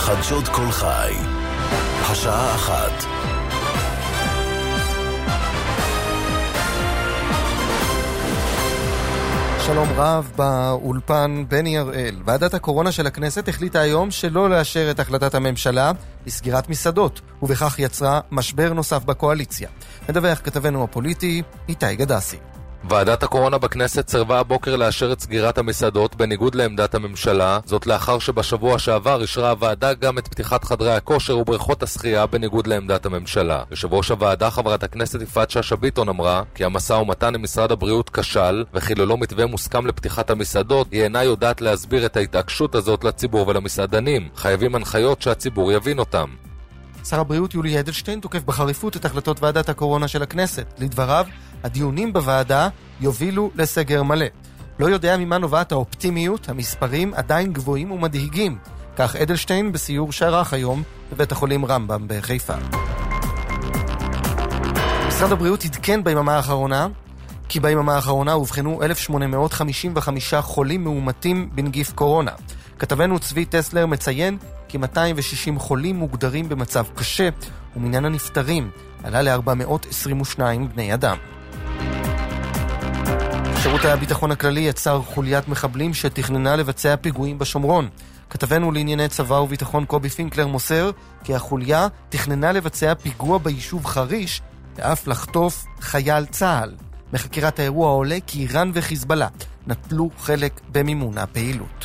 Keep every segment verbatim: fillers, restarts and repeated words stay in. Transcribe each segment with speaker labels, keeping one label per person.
Speaker 1: חדשות כל חי, השעה אחת.
Speaker 2: שלום רב, באולפן בני הראל. ועדת הקורונה של הכנסת החליטה היום שלא לאשר את החלטת הממשלה לסגירת מסעדות, ובכך יצרה משבר נוסף בקואליציה. מדווח כתבנו הפוליטי איתי גדסי.
Speaker 3: ועדת הקורונה בכנסת סרבה הבוקר לאשר את סגירת המסעדות בניגוד לעמדת הממשלה, זאת לאחר שבשבוע שעבר אישרה הוועדה גם את פתיחת חדרי הכושר ובריכות השחייה בניגוד לעמדת הממשלה. יושב ראש הוועדה חברת הכנסת יפעת שאשא ביטון אמרה כי המשא ומתן עם משרד הבריאות כשל, וכי ללא מתווה מוסכם לפתיחת המסעדות היא אינה יודעת להסביר את ההתעקשות הזאת לציבור ולמסעדנים. חייבים הנחיות שהציבור יבין אותם.
Speaker 2: שר הבריאות יולי אדלשטיין תוקף בחריפות את החלטות ועדת הקורונה של הכנסת. לדבריו, הדיונים בוועדה יובילו לסגר מלא. לא יודע ממה נובעת האופטימיות, המספרים עדיין גבוהים ומדהיגים. כך אדלשטיין בסיור שערך היום בבית החולים רמב"ם בחיפה. משרד הבריאות עדכן ביממה האחרונה כי ביממה האחרונה הובחנו אלף שמונה מאות חמישים וחמישה חולים מאומתים בנגיף קורונה. כתבנו צבי טסלר מציין כי מאתיים ושישים חולים מוגדרים במצב קשה, ומניין הנפטרים עלה ל-ארבע מאות עשרים ושניים בני אדם. שירות הביטחון הכללי יצר חוליית מחבלים שתכננה לבצע פיגועים בשומרון. כתבנו לענייני צבא וביטחון קובי פינקלר מוסר כי החוליה תכננה לבצע פיגוע ביישוב חריש ואף לחטוף חייל צה"ל. מחקירת האירוע עולה כי איראן וחיזבאללה נטלו חלק במימון הפעילות.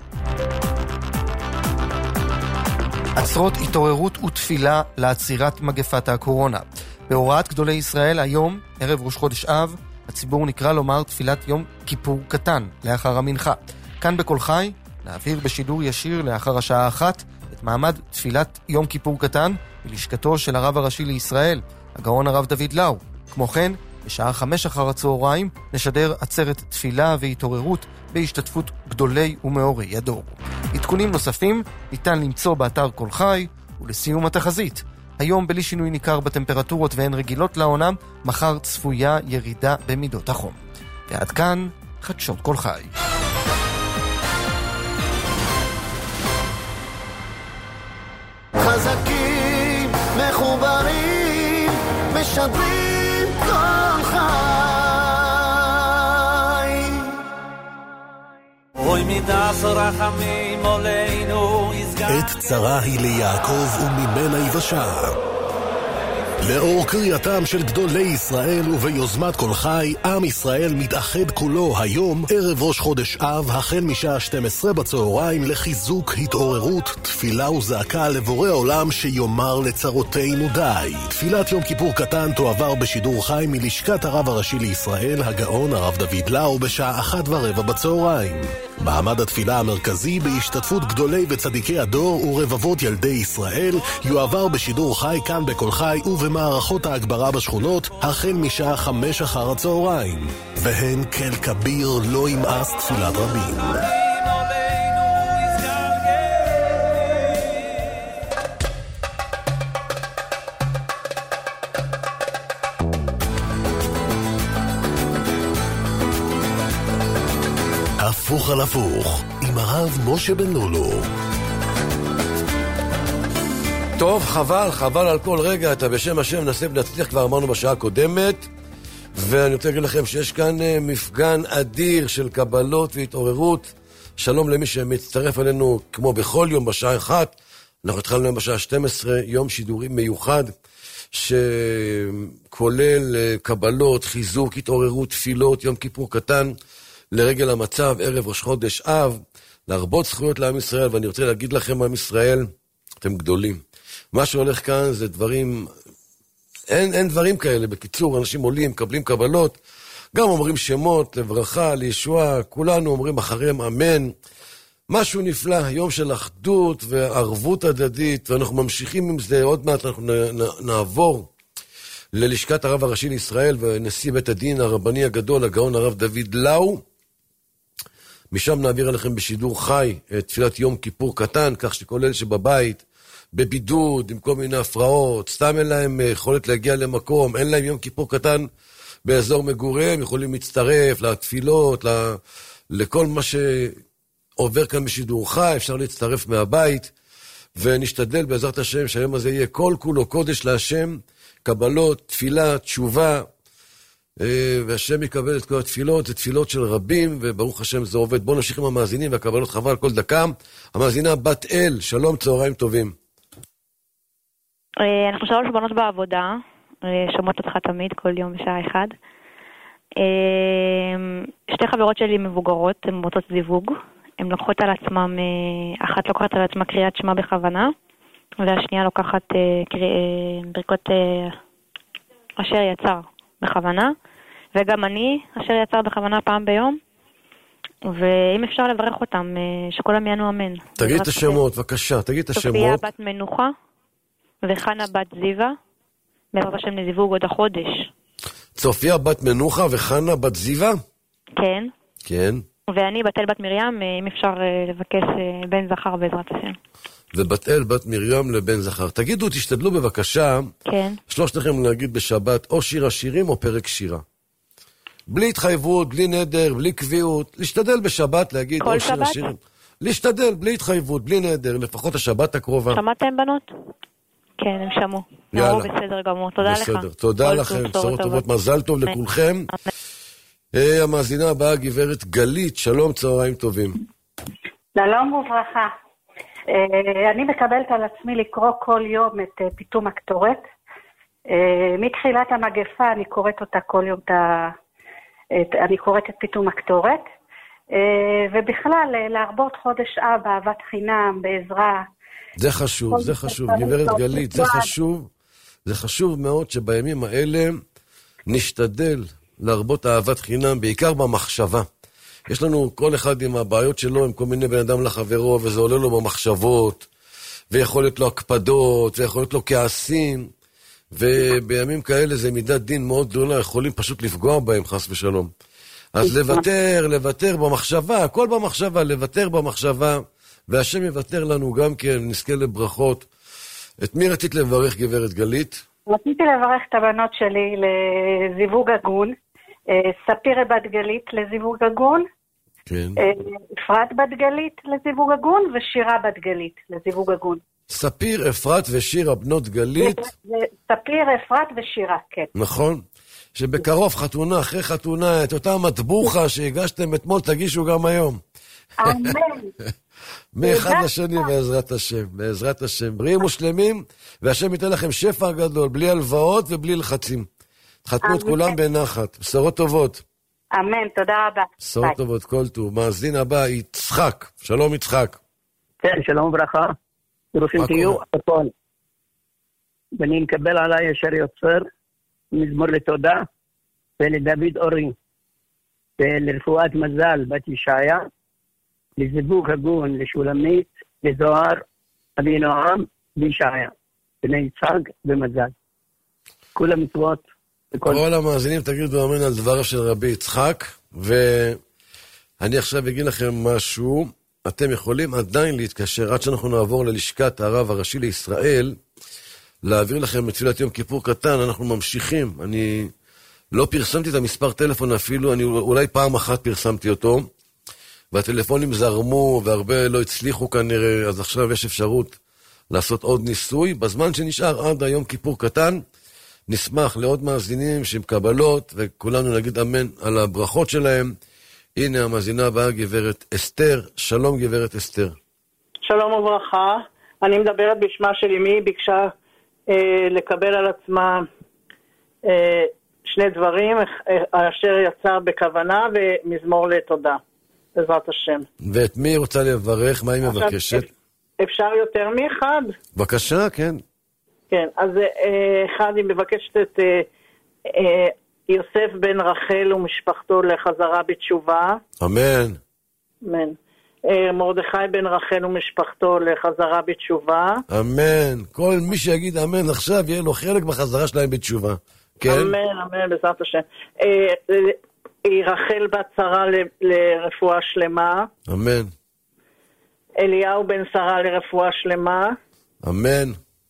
Speaker 2: עצרות התעוררות ותפילה לעצירת מגפת הקורונה. בהוראת גדולי ישראל היום, ערב ראש חודש אב, הציבור נקרא לומר תפילת יום כיפור קטן לאחר המנחה. כאן בכל חי, נעביר בשידור ישיר לאחר השעה אחת את מעמד תפילת יום כיפור קטן בלשכתו של הרב הראשי לישראל, הגאון הרב דוד לאו. כמו כן, בשעה חמש אחר הצהריים נשדר עצרת תפילה והתעוררות בהשתתפות גדולי ומאורי הדור. עדכונים נוספים ניתן למצוא באתר כל חי, ולסיום התחזית. היום בלי שינוי ניכר בטמפרטורות והן רגילות לעונה, מחר צפויה ירידה במידות החום. ועד כאן חדשות כל חי.
Speaker 4: חזקים, מחוברים, משדרים כל חי. אוי מידס רחמים עלינו יסגר.
Speaker 1: עת צרה היא ליעקב וממנה יבשה. לאור קריאתם של גדולי ישראל וביוזמת כל חי, עם ישראל מתאחד כולו היום, ערב ראש חודש אב, החל משעה שתים עשרה בצהריים, לחיזוק, התעוררות, תפילה וזעקה לבורא עולם שיומר לצרותינו די. תפילת יום כיפור קטן תועבר בשידור חי מלשכת הרב הראשי לישראל, הגאון הרב דוד לאו, בשעה אחת ורבע בצהריים. מעמד התפילה המרכזי בהשתתפות גדולי וצדיקי הדור ורבבות ילדי ישראל יועבר בשידור חי כאן בכל חי ובמערכות ההגברה בשכונות החל משעה חמש אחר הצהריים. והן כל כביר לא ימאס תפילת רבים. הפוך על הפוך, עם הרב משה בן לולו.
Speaker 5: טוב, חבל, חבל על כל רגע, אתה בשם השם נעשה ונצליח, כבר אמרנו בשעה הקודמת, ואני רוצה להגיד לכם שיש כאן מפגן אדיר של קבלות והתעוררות. שלום למי שמצטרף אלינו כמו בכל יום בשעה אחת. אנחנו התחלנו היום בשעה שתים עשרה, יום שידורים מיוחד, שכולל קבלות, חיזוק, התעוררות, תפילות, יום כיפור קטן, לרגל המצב, ערב ראש חודש אב, להרבות זכויות לעם ישראל, ואני רוצה להגיד לכם, עם ישראל, אתם גדולים. מה שהולך כאן זה דברים, אין, אין דברים כאלה. בקיצור, אנשים עולים, מקבלים קבלות, גם אומרים שמות, לברכה, לישועה, כולנו אומרים אחריהם אמן. משהו נפלא, יום של אחדות וערבות הדדית, ואנחנו ממשיכים עם זה, עוד מעט אנחנו נעבור ללשכת הרב הראשי לישראל, ונשיא בית הדין הרבני הגדול, הגאון הרב דוד לאו, משם נעביר עליכם בשידור חי את תפילת יום כיפור קטן, כך שכל אלה שבבית, בבידוד, עם כל מיני הפרעות, סתם אין להם יכולת להגיע למקום, אין להם יום כיפור קטן באזור מגוריהם, יכולים להצטרף לתפילות, לכל מה שעובר כאן בשידור חי, אפשר להצטרף מהבית, ונשתדל בעזרת השם שהיום הזה יהיה כל כולו קודש להשם, קבלות, תפילה, תשובה, והשם יקבל את כל התפילות, זה תפילות של רבים, וברוך השם זה עובד. בואו נמשיך עם המאזינים והקבלות, חבל על כל דקה. המאזינה בת אל, שלום, צהריים טובים.
Speaker 6: אנחנו שלוש בנות בעבודה, שומעות אותך תמיד, כל יום בשעה אחד. שתי חברות שלי מבוגרות, הן באותות זיווג, הן לוקחות על עצמם, אחת לוקחת על עצמה קריאת שמה בכוונה, והשנייה לוקחת ברכות אשר יצר בכוונה, וגם אני אשר יצר בכוונה פעם ביום, ואם אפשר לברך אותם, שכולם יענו אמן.
Speaker 5: תגיד את השמות, בבקשה, תגיד את השמות.
Speaker 6: סופיה בת מנוחה, וחנה בת זיווה, בעזרת השם לזיווג עוד החודש.
Speaker 5: סופיה בת מנוחה וחנה בת זיווה?
Speaker 6: כן.
Speaker 5: כן.
Speaker 6: ואני בת אל בת מרים, אם אפשר לבקש בן זכר בעזרת השם.
Speaker 5: ובת אל בת מרים לבן זכר. תגידו, תשתדלו בבקשה, כן. שלושתכם להגיד בשבת או שיר השירים או פרק שירה. בלי התחייבות, בלי נדר, בלי קביעות, להשתדל בשבת להגיד או שיר השירים. להשתדל, בלי התחייבות, בלי נדר, לפחות השבת הקרובה.
Speaker 6: שמעתם בנות? כן, הם שמעו.
Speaker 5: יאללה.
Speaker 6: בסדר גמור, תודה
Speaker 5: בסדר.
Speaker 6: לך.
Speaker 5: תודה לכם, בשורות טובות, מזל טוב לכולכם. המאזינה הבאה, גברת גלית, שלום, צהריים טובים.
Speaker 7: שלום וברכה. אני מקבלת על עצמי לקרוא כל יום את פיתום הקטורת. מתחילת המגפה אני קוראת אותה כל יום, אני קוראת את פיתום הקטורת. ובכלל, להרבות חודש אב, אהבת חינם, בעזרה.
Speaker 5: זה חשוב, זה חשוב, גברת גלית, זה חשוב. זה חשוב מאוד שבימים האלה נשתדל להרבות אהבת חינם, בעיקר במחשבה. יש לנו כל אחד עם הבעיות שלו, עם כל מיני בן אדם לחברו, וזה עולה לו במחשבות, ויכול להיות לו הקפדות, ויכול להיות לו כעסים, ובימים כאלה זה מידת דין מאוד גדולה, יכולים פשוט לפגוע בהם, חס ושלום. אז לוותר, לוותר במחשבה, הכל במחשבה, לוותר במחשבה, והשם יוותר לנו גם כן, נזכה לברכות. את מי רצית לברך, גברת גלית?
Speaker 7: רציתי לברך את הבנות שלי לזיווג הגון, ספיר בת גלית לזיווג הגון,
Speaker 5: כן.
Speaker 7: אפרת בת גלית לזיווג הגון, ושירה בת גלית לזיווג הגון.
Speaker 5: ספיר, אפרת ושירה בנות גלית.
Speaker 7: ספיר, אפרת ושירה, כן.
Speaker 5: נכון. שבקרוב חתונה אחרי חתונה, את אותה מטבוחה שהגשתם אתמול, תגישו גם היום.
Speaker 7: אמן.
Speaker 5: מאחד לשני בעזרת השם, בעזרת השם. בריאים ושלמים, והשם ייתן לכם שפע גדול, בלי הלוואות ובלי לחצים. תחתנו את כולם בנחת. בשורות טובות.
Speaker 7: אמן, תודה רבה.
Speaker 5: בשורות טובות, כל טוב. מאזין הבא, יצחק. שלום יצחק.
Speaker 8: כן, שלום וברכה. ברוכים תהיו, הכל. ואני מקבל עליי אשר יוצר, מזמור לתודה, ולדוד אורי, ולרפואת מזל בת ישעיה, לזיווג הגון לשולמית, לזוהר, אבי נועם, וישעיה, בני יצחק ומזל. כל המצוות.
Speaker 5: כל המאזינים תגידו אמן על דבריו של רבי יצחק, ואני עכשיו אגיד לכם משהו, אתם יכולים עדיין להתקשר, עד שאנחנו נעבור ללשכת הרב הראשי לישראל, להעביר לכם בתפילת יום כיפור קטן, אנחנו ממשיכים, אני לא פרסמתי את המספר טלפון אפילו, אני אולי פעם אחת פרסמתי אותו, והטלפונים זרמו, והרבה לא הצליחו כנראה, אז עכשיו יש אפשרות לעשות עוד ניסוי, בזמן שנשאר עד היום כיפור קטן, נשמח לעוד מאזינים שהם קבלות, וכולנו נגיד אמן על הברכות שלהם. הנה המאזינה הבאה, גברת אסתר. שלום גברת אסתר.
Speaker 9: שלום וברכה. אני מדברת בשמה של אמי, ביקשה אה, לקבל על עצמה אה, שני דברים, אה, אשר יצר בכוונה ומזמור לתודה, בעזרת השם. ואת
Speaker 5: מי רוצה לברך? מה היא מבקשת?
Speaker 9: אפשר יותר מאחד?
Speaker 5: בבקשה, כן.
Speaker 9: כן, אז אחד היא מבקשת את יוסף בן רחל ומשפחתו לחזרה בתשובה.
Speaker 5: אמן.
Speaker 9: אמן. מרדכי בן רחל ומשפחתו לחזרה בתשובה.
Speaker 5: אמן. כל מי שיגיד אמן עכשיו יהיה לו חלק בחזרה שלהם בתשובה. כן?
Speaker 9: אמן, אמן, בעזרת השם. רחל בת שרה לרפואה שלמה.
Speaker 5: אמן.
Speaker 9: אליהו בן שרה לרפואה שלמה.
Speaker 5: אמן.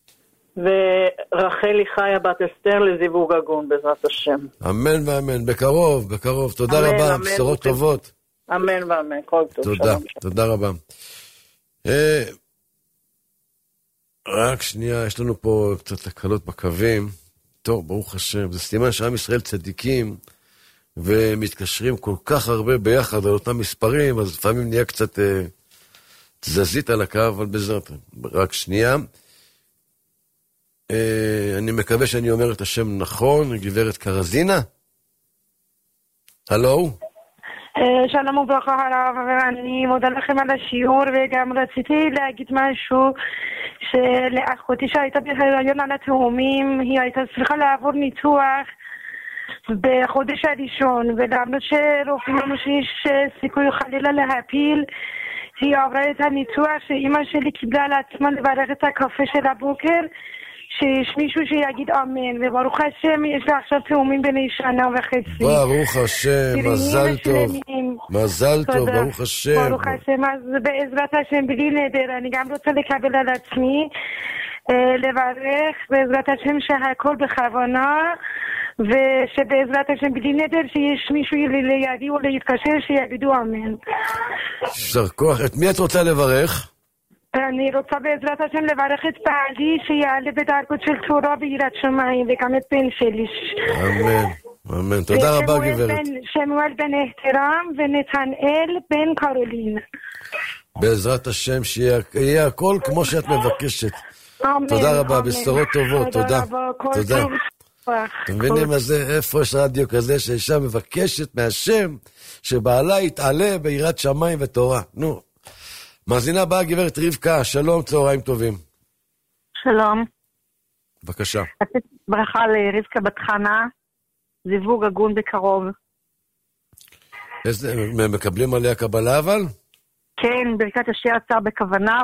Speaker 9: ורחלי חיה בת אסתר לזיווג הגון, בעזרת השם.
Speaker 5: אמן ואמן, בקרוב, בקרוב. תודה אמן, רבה, אמן, בשורות אמן. טובות.
Speaker 9: אמן ואמן, כל טוב.
Speaker 5: תודה, שלום. תודה רבה. רק שנייה, יש לנו פה קצת תקלות בקווים. טוב, ברוך השם, זה סימן שעם ישראל צדיקים, ומתקשרים כל כך הרבה ביחד על אותם מספרים, אז לפעמים נהיה קצת אה, תזזית על הקו, אבל בעזרת, רק שנייה. אה, אני מקווה שאני אומר את השם נכון, גברת קרזינה? הלו?
Speaker 10: שלום וברכה הרב, ואני מודה לכם על השיעור, וגם רציתי להגיד משהו שלאחותי שהייתה בהיריון על התאומים, היא הייתה צריכה לעבור ניתוח בחודש הראשון, ולמרות שרופאים אמרו שיש סיכוי חלילה להפיל, היא עברה את הניתוח שאמא שלי קיבלה על עצמה לברך את הקפה של הבוקר, שיש מישהו שיגיד אמן, וברוך השם יש לה עכשיו תאומים בני שנה וחצי.
Speaker 5: ברוך השם, מזל טוב. מזל טוב, ברוך השם.
Speaker 10: ברוך השם, אז בעזרת השם בלי נדר, אני גם רוצה לקבל על עצמי, לברך בעזרת השם שהכל בכוונה, ושבעזרת השם בלי נדר שיש מישהו לידי או להתקשר שיגידו אמן.
Speaker 5: שר כוח, את מי את רוצה לברך?
Speaker 10: אני רוצה בעזרת השם לברך את בעלי שיעלה בדרגות של תורה ביראת שמיים, וגם את בן שלי.
Speaker 5: אמן, אמן. תודה רבה גברת.
Speaker 10: שמואל בן החתרם ונתנאל בן קרולין.
Speaker 5: בעזרת השם שיהיה הכל כמו שאת מבקשת.
Speaker 10: אמן.
Speaker 5: תודה רבה, בשורות טובות. תודה. תודה. אתם מבינים מה זה? איפה יש רדיו כזה שאישה מבקשת מהשם שבעלה יתעלה ביראת שמיים ותורה? נו. מאזינה באה גברת רבקה, שלום, צהריים טובים.
Speaker 11: שלום.
Speaker 5: בבקשה.
Speaker 11: ברכה לרבקה בת חנה, זיווג הגון בקרוב.
Speaker 5: איזה, מקבלים עליה קבלה אבל?
Speaker 11: כן, ברכת השם יצא בכוונה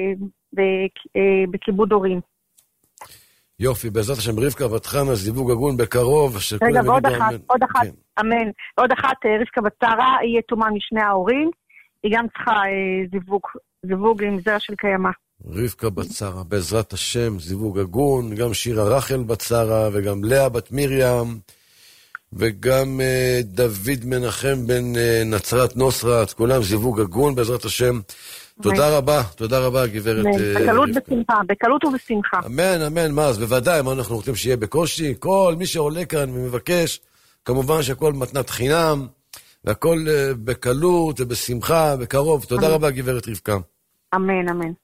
Speaker 11: ובכיבוד הורים.
Speaker 5: יופי, בעזרת השם רבקה בת חנה, זיווג הגון בקרוב.
Speaker 11: רגע, ועוד אחת, עוד אחת, אמן. עוד אחת, רבקה בת שרה, היא יתומה משני ההורים. היא גם צריכה אה, זיווג, זיווג עם זרע של קיימה.
Speaker 5: רבקה בת שרה, בעזרת השם, זיווג הגון, גם שירה רחל בת שרה, וגם לאה בת מרים, וגם אה, דוד מנחם בן אה, נצרת נוסרת, כולם זיווג הגון, בעזרת השם. תודה רבה, תודה רבה, גברת רבקה.
Speaker 11: בקלות בשמחה, בקלות ובשמחה.
Speaker 5: אמן, אמן, מה, אז בוודאי, מה אנחנו רוצים שיהיה בקושי? כל מי שעולה כאן ומבקש, כמובן שהכל מתנת חינם, והכל בקלות ובשמחה, בקרוב. תודה רבה, גברת רבקה.
Speaker 11: אמן, אמן.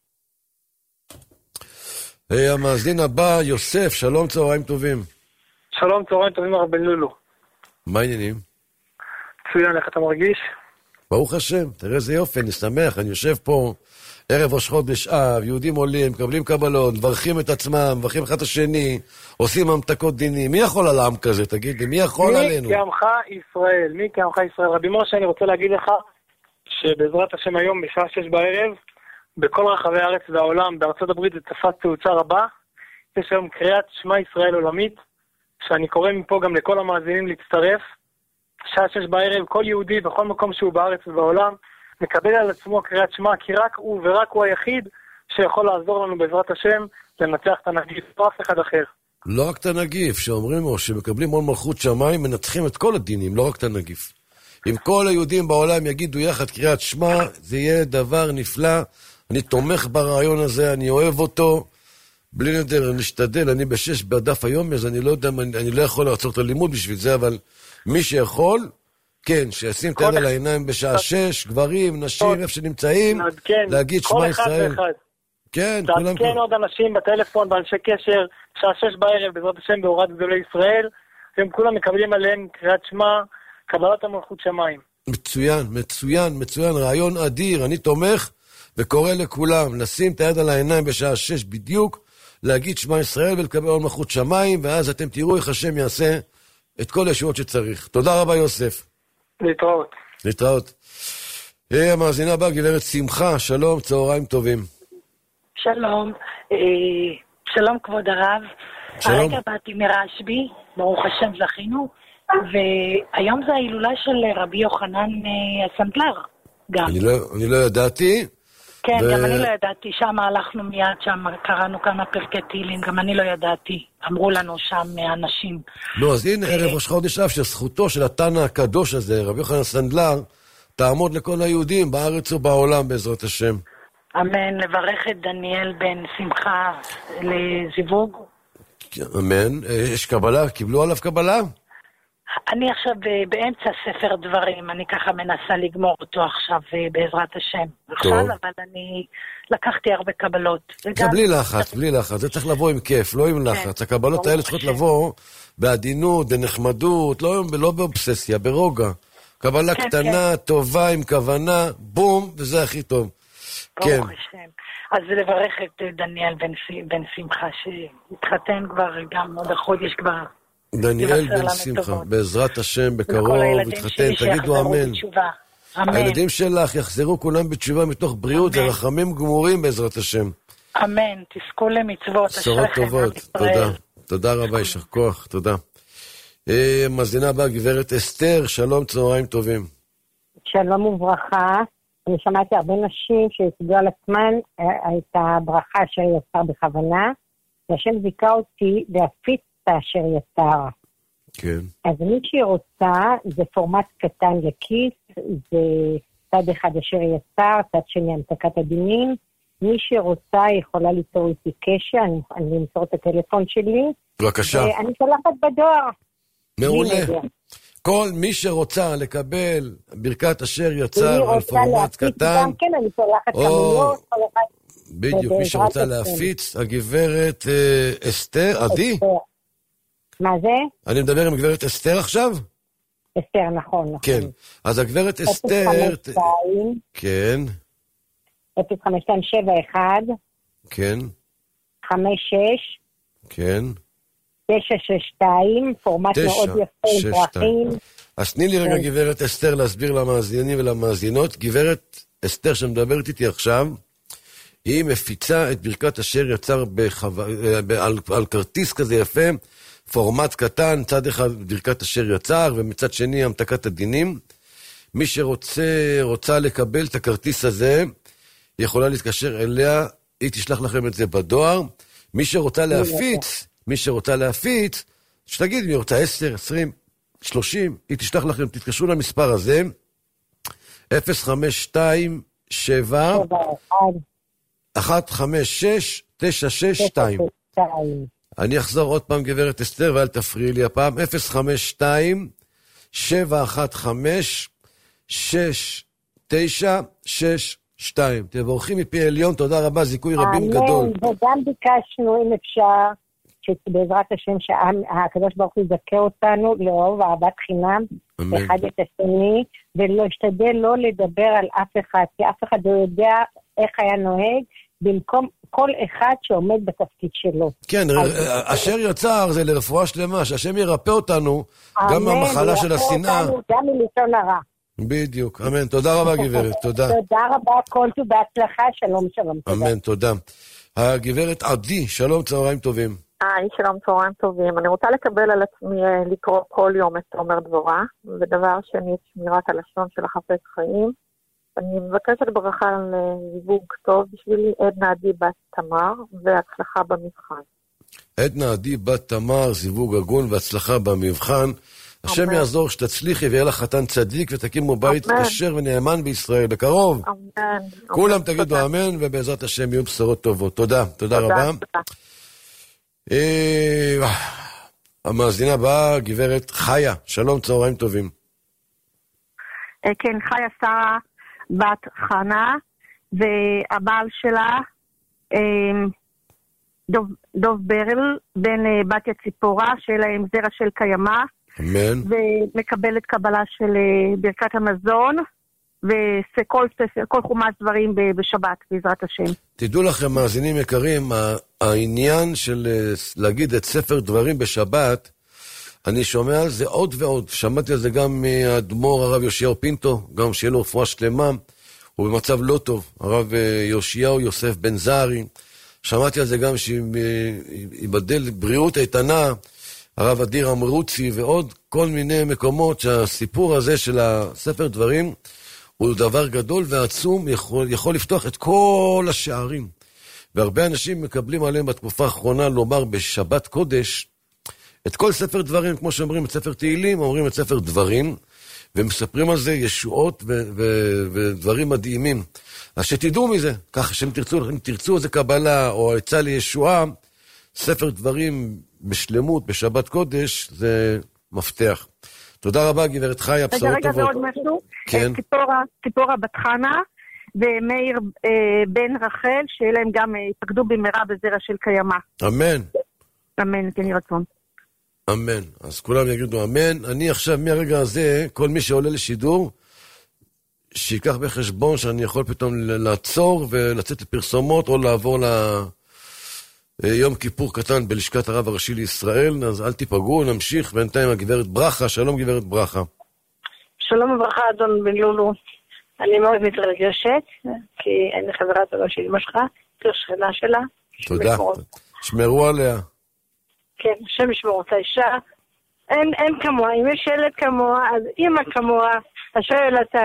Speaker 5: המאזין הבא, יוסף, שלום, צהריים טובים.
Speaker 12: שלום, צהריים טובים, הרב בן לולו.
Speaker 5: מה העניינים?
Speaker 12: מצוין, איך אתה מרגיש?
Speaker 5: ברוך השם, תראה איזה יופי, אני שמח, אני יושב פה, ערב ראש חודש אב, יהודים עולים, מקבלים קבלות, מברכים את עצמם, מברכים אחד השני, עושים המתקות דינים. מי יכול על העם כזה, תגיד לי, מי יכול
Speaker 12: מי
Speaker 5: עלינו?
Speaker 12: מי כעמך ישראל, מי כעמך ישראל. רבי משה, אני רוצה להגיד לך, שבעזרת השם היום, בשעה שש בערב, בכל רחבי הארץ והעולם, בארצות הברית זה תפס תאוצה רבה, יש היום קריאת שמע ישראל עולמית, שאני קורא מפה גם לכל המאזינים להצטרף, שעה שש בערב, כל יהודי בכל מקום שהוא בארץ ובעולם, מקבל על עצמו קריאת שמע, כי רק הוא ורק הוא היחיד שיכול לעזור לנו בעזרת השם לנצח את הנגיף, לא אף אחד אחר.
Speaker 5: לא רק את הנגיף, שאומרים או שמקבלים עול מלכות שמיים, מנצחים את כל הדינים, לא רק את הנגיף. אם כל היהודים בעולם יגידו יחד קריאת שמע, זה יהיה דבר נפלא. אני תומך ברעיון הזה, אני אוהב אותו. בלי נדר, אני אשתדל, אני בשש בדף היום, אז אני לא יודע, אני לא יכול לעצור את הלימוד בשביל זה, אבל מי שיכול, כן, שישים את היד על העיניים בשעה שש, גברים, נשים, איפה שנמצאים, להגיד שמע ישראל. כן, כולם
Speaker 12: פה. כן, עוד אנשים בטלפון, באנשי קשר, שעה שש בערב, בעזרת השם, בהוראת גדולי ישראל, והם כולם מקבלים עליהם קריאת שמע, קבלת המלכות שמיים.
Speaker 5: מצוין, מצוין, מצוין, רעיון אדיר, אני תומך וקורא לכולם, לשים את היד על העיניים בשעה שש בדיוק, להגיד שמע ישראל ולקבל עול מלכות שמיים, ואז אתם תראו איך השם יעשה את כל הישועות שצריך. תודה רבה יוסף.
Speaker 12: להתראות.
Speaker 5: להתראות. היי, המאזינה הבאה, גברת שמחה, שלום, צהריים טובים.
Speaker 13: שלום, שלום כבוד הרב.
Speaker 5: שלום.
Speaker 13: הרגע באתי מרשב"י, ברוך השם זכינו, והיום זה ההילולה של רבי יוחנן הסנדלר גם.
Speaker 5: אני לא, אני לא ידעתי.
Speaker 13: כן, ו... גם אני לא ידעתי, שם הלכנו מיד, שם קראנו כמה פרקי תהילים, גם אני לא ידעתי, אמרו לנו שם אנשים.
Speaker 5: לא, אז הנה ערב ראש חודש אב, שזכותו של התנא הקדוש הזה, רבי יוחנן הסנדלר, תעמוד לכל היהודים בארץ ובעולם בעזרת השם.
Speaker 13: אמן, לברך את דניאל בן שמחה לזיווג.
Speaker 5: אמן, יש קבלה, קיבלו עליו קבלה?
Speaker 13: אני עכשיו באמצע ספר דברים, אני ככה מנסה לגמור אותו עכשיו בעזרת השם. עכשיו, אבל אני לקחתי הרבה קבלות.
Speaker 5: זה בלי לחץ, בלי לחץ, זה צריך לבוא עם כיף, לא עם לחץ. הקבלות האלה צריכות לבוא בעדינות, בנחמדות, לא באובססיה, ברוגע. קבלה קטנה, טובה, עם כוונה, בום, וזה הכי טוב. כן.
Speaker 13: אז לברך את דניאל בן שמחה, שהתחתן כבר גם עוד החודש כבר.
Speaker 5: דניאל בן שמחה, בעזרת השם בקרוב, התחתן, תגידו אמן. הילדים שלך יחזרו כולם בתשובה מתוך בריאות ורחמים גמורים בעזרת השם.
Speaker 13: אמן, תזכו למצוות.
Speaker 5: בשורות טובות, תודה. תודה רבה, יישר כוח, תודה. מאזינה הבאה, גברת אסתר, שלום, צהריים טובים.
Speaker 14: שלום וברכה. אני שמעתי הרבה נשים שהשיגו על עצמן את הברכה אשר יצר בכוונה, והשם זיכה אותי להפיץ את אשר יצר.
Speaker 5: כן.
Speaker 14: אז מי שהיא רוצה, זה פורמט קטן לכיס, זה צד אחד אשר יצר, צד שני המתקת הדינים. מי שרוצה יכולה ליצור איתי קשר, אני, אני אמסור את הטלפון שלי.
Speaker 5: בבקשה.
Speaker 14: אני שולחת בדואר.
Speaker 5: מעולה. כל מי שרוצה לקבל ברכת אשר יצר על פורמט קטן,
Speaker 14: גם כן, אני שולחת כמויות, כל אחד...
Speaker 5: בדיוק, מי שרוצה להפיץ, הגברת אסתר, עדי?
Speaker 14: מה זה?
Speaker 5: אני מדבר עם גברת אסתר עכשיו?
Speaker 14: אסתר, נכון, נכון.
Speaker 5: כן, אז הגברת אסתר... כן.
Speaker 14: אפס חמש שתיים שבע אחד.
Speaker 5: כן.
Speaker 14: חמש שש.
Speaker 5: כן.
Speaker 14: תשע שש שתיים, פורמט מאוד יפה, דרכים.
Speaker 5: אז תני לי רגע גברת אסתר להסביר למאזינים ולמאזינות. גברת אסתר שמדברת איתי עכשיו, היא מפיצה את ברכת אשר יצר בחו... על... על כרטיס כזה יפה, פורמט קטן, צד אחד ברכת אשר יצר, ומצד שני המתקת הדינים. מי שרוצה רוצה לקבל את הכרטיס הזה, יכולה להתקשר אליה, היא תשלח לכם את זה בדואר. מי שרוצה להפיץ, מי שרוצה להפיץ, שתגיד מי רוצה עשר, עשרים, שלושים, היא תשלח לכם, תתקשרו למספר הזה, אפס חמש שתיים שבע אחת חמש שש תשע שש שתיים. אני אחזור עוד פעם גברת אסתר ואל תפריעי לי הפעם, אפס חמש שתיים שבע אחת חמש שש תשע שש שתיים. תבורכים מפי עליון, תודה רבה, זיכוי רבים גדול.
Speaker 14: וגם ביקשנו אם אפשר שבעזרת השם שהקדוש ברוך הוא יזכה אותנו לאהוב אהבת חינם אחד את השני, ולא ישתדל לא לדבר על אף אחד, כי אף אחד לא יודע איך היה נוהג, במקום כל אחד שעומד בתפקיד שלו.
Speaker 5: כן, אשר יצר זה לרפואה שלמה, שהשם ירפא אותנו גם מהמחלה של השנאה.
Speaker 14: גם מלשון הרע.
Speaker 5: בדיוק, אמן, תודה רבה גברת, תודה.
Speaker 14: תודה רבה, כל טוב בהצלחה, שלום שלום.
Speaker 5: אמן, תודה. הגברת עדי, שלום, צהריים טובים.
Speaker 15: היי, שלום, צהריים טובים. אני רוצה לקבל על עצמי לקרוא כל יום את תומר דבורה, ודבר שני את שמירת הלשון של החפץ חיים. אני מבקשת ברכה על זיווג טוב בשבילי, עדנה עדי בת תמר, והצלחה במבחן.
Speaker 5: עדנה עדי בת תמר, זיווג הגון והצלחה במבחן. השם יעזור שתצליחי ויהיה לך חתן צדיק ותקימו בית כשר ונאמן בישראל בקרוב.
Speaker 15: אמן.
Speaker 5: כולם תגידו אמן, ובעזרת השם יהיו בשורות טובות. תודה, תודה רבה. המאזינה הבאה, גברת חיה, שלום, צהריים טובים.
Speaker 11: כן, חיה שרה בת חנה, והבעל שלה דוב ברל, בן בתיה ציפורה, שיהיה להם זרע של קיימה,
Speaker 5: אמן.
Speaker 11: ומקבלת קבלה של ברכת המזון, וכל כל חומש דברים בשבת, בעזרת השם.
Speaker 5: תדעו לכם, מאזינים יקרים, העניין של להגיד את ספר דברים בשבת, אני שומע על זה עוד ועוד. שמעתי על זה גם מהאדמו"ר הרב יאשיהו פינטו, גם שיהיה לו רפואה שלמה, הוא במצב לא טוב. הרב יאשיהו יוסף בן זערי, שמעתי על זה גם שיבדל בריאות איתנה, הרב אדיר אמרוצי ועוד כל מיני מקומות שהסיפור הזה של הספר דברים הוא דבר גדול ועצום, יכול, יכול לפתוח את כל השערים. והרבה אנשים מקבלים עליהם בתקופה האחרונה לומר בשבת קודש את כל ספר דברים, כמו שאומרים את ספר תהילים, אומרים את ספר דברים, ומספרים על זה ישועות ו- ו- ודברים מדהימים. אז שתדעו מזה, ככה שאם תרצו, אם תרצו איזה קבלה או עצה לישועה, ספר דברים בשלמות, בשבת קודש, זה מפתח. תודה רבה, גברת חיה, בשורות טובות.
Speaker 11: רגע, רגע, ועוד משהו.
Speaker 5: כן.
Speaker 11: ציפורה, ציפורה בת חנה ומאיר אה, בן רחל, שיהיה להם גם, אה, יפקדו במהרה בזרע של קיימה.
Speaker 5: אמן.
Speaker 11: אמן, כן יהי רצון.
Speaker 5: אמן. אז כולם יגידו אמן. אני עכשיו, מהרגע הזה, כל מי שעולה לשידור, שיקח בחשבון שאני יכול פתאום לעצור ולצאת לפרסומות, או לעבור ליום כיפור קטן בלשכת הרב הראשי לישראל, אז אל תיפגעו, נמשיך. בינתיים הגברת ברכה. שלום גברת ברכה.
Speaker 10: שלום וברכה, אדון בן לולו. אני מאוד מתרגשת, כי אני חברה טובה של אמא שלך, זו שכנה שלה.
Speaker 5: תודה. שמרו עליה. כן,
Speaker 10: השם ישמור אותה אישה. אין, אין כמוה, אם יש ילד כמוה, אז אמא כמוה, אשר ילתה,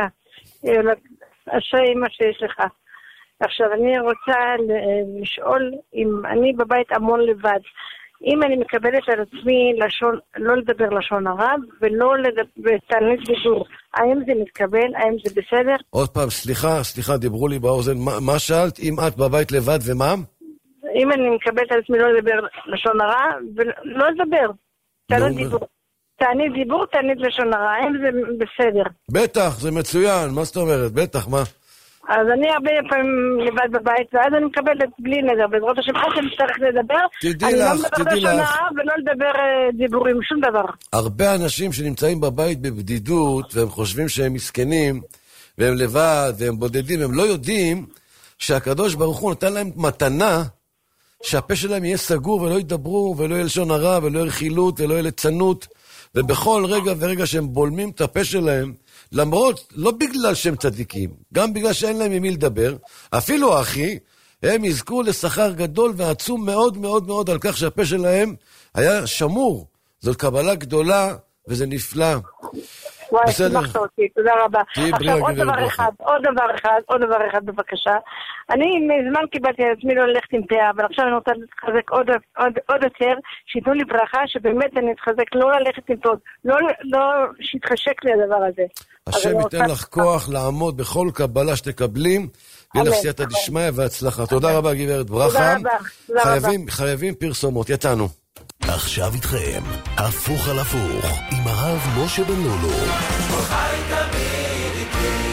Speaker 10: אשר אמא שיש לך. עכשיו, אני רוצה לשאול, אם אני בבית המון לבד, אם אני מקבלת על עצמי לשון, לא לדבר לשון הרע, ולא לתענית דיבור, האם זה מתקבל? האם זה בסדר?
Speaker 5: עוד פעם, סליחה, סליחה, דיברו לי באוזן, מה, מה שאלת? אם את בבית לבד ומה?
Speaker 10: אם אני מקבלת על עצמי לא לדבר לשון הרע, ולא לדבר, תענית דיבור. תענית דיבור, תענית לשון הרע, האם זה בסדר?
Speaker 5: בטח, זה מצוין, מה זאת אומרת? בטח, מה?
Speaker 10: אז אני הרבה פעמים לבד בבית, ואז אני מקבלת בלי נדר, בעזרת השם, עד שאני צריך לדבר,
Speaker 5: תדעי לך, תדעי לך.
Speaker 10: ולא לדבר דיבורים, שום דבר.
Speaker 5: הרבה אנשים שנמצאים בבית בבדידות, והם חושבים שהם מסכנים, והם לבד, והם בודדים, הם לא יודעים שהקדוש ברוך הוא נתן להם מתנה, שהפה שלהם יהיה סגור, ולא ידברו, ולא יהיה לשון הרע, ולא יהיה רכילות, ולא יהיה ליצנות, ובכל רגע ורגע שהם בולמים את הפה שלהם, למרות, לא בגלל שהם צדיקים, גם בגלל שאין להם עם מי לדבר, אפילו אחי, הם יזכו לשכר גדול ועצום מאוד מאוד מאוד על כך שהפה שלהם היה שמור. זאת קבלה גדולה וזה נפלא.
Speaker 10: וואי, שמחת אותי, תודה רבה. עכשיו עוד דבר אחד, עוד דבר אחד, עוד דבר אחד בבקשה. אני מזמן קיבלתי על עצמי לא ללכת עם פאה, אבל עכשיו אני רוצה להתחזק עוד, עוד, עוד יותר, שיתנו לי ברכה שבאמת אני אתחזק לא ללכת עם פאות, לא, לא שיתחשק לי הדבר הזה.
Speaker 5: השם ייתן לך כוח לעמוד בכל קבלה שתקבלים, ויהיה לך סייעתא דשמיא והצלחה. תודה רבה גברת ברכה. חייבים, חייבים פרסומות, יצאנו.
Speaker 1: עכשיו איתכם, הפוך על הפוך, עם הרב משה בן לולו. חי תמיד איתי.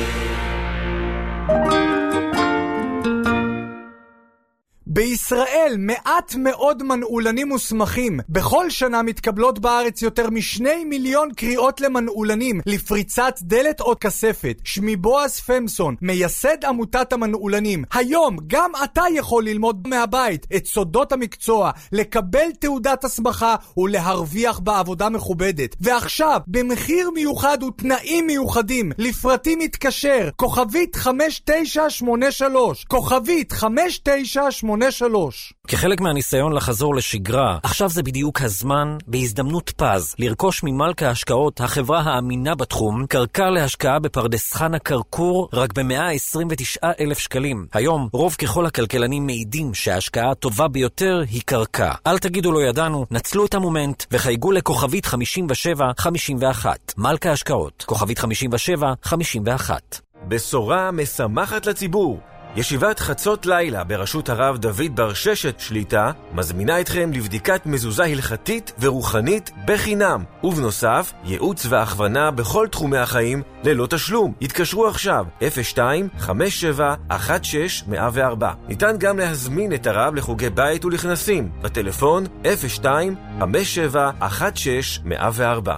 Speaker 16: בישראל מעט מאוד מנעולנים מוסמכים. בכל שנה מתקבלות בארץ יותר משני מיליון קריאות למנעולנים לפריצת דלת או כספת. שמי בועז פמסון, מייסד עמותת המנעולנים. היום גם אתה יכול ללמוד מהבית את סודות המקצוע, לקבל תעודת הסמכה ולהרוויח בעבודה מכובדת. ועכשיו, במחיר מיוחד ותנאים מיוחדים, לפרטים מתקשר, כוכבית חמש תשע שמונה שלוש, כוכבית חמש תשע שמונה שלוש.
Speaker 17: כחלק מהניסיון לחזור לשגרה, עכשיו זה בדיוק הזמן, בהזדמנות פז, לרכוש ממלכה ההשקעות, החברה האמינה בתחום, קרקע להשקעה בפרדס חנה קרקור, רק ב-מאה עשרים ותשעה אלף שקלים. היום, רוב ככל הכלכלנים מעידים שההשקעה הטובה ביותר היא קרקע. אל תגידו לא ידענו, נצלו את המומנט, וחייגו לכוכבית חמישים ושבע חמישים ואחת. מלכה ההשקעות, כוכבית חמישים ושבע חמישים ואחת.
Speaker 18: בשורה משמחת לציבור. ישיבת חצות לילה בראשות הרב דוד בר ששת שליטה מזמינה אתכם לבדיקת מזוזה הלכתית ורוחנית בחינם, ובנוסף ייעוץ והכוונה בכל תחומי החיים ללא תשלום. התקשרו עכשיו אפס שתיים חמש שבע אחת שש אפס אפס ארבע. ניתן גם להזמין את הרב לחוגי בית ולכנסים בטלפון אפס שתיים חמש שבע אחת שש אפס אפס ארבע.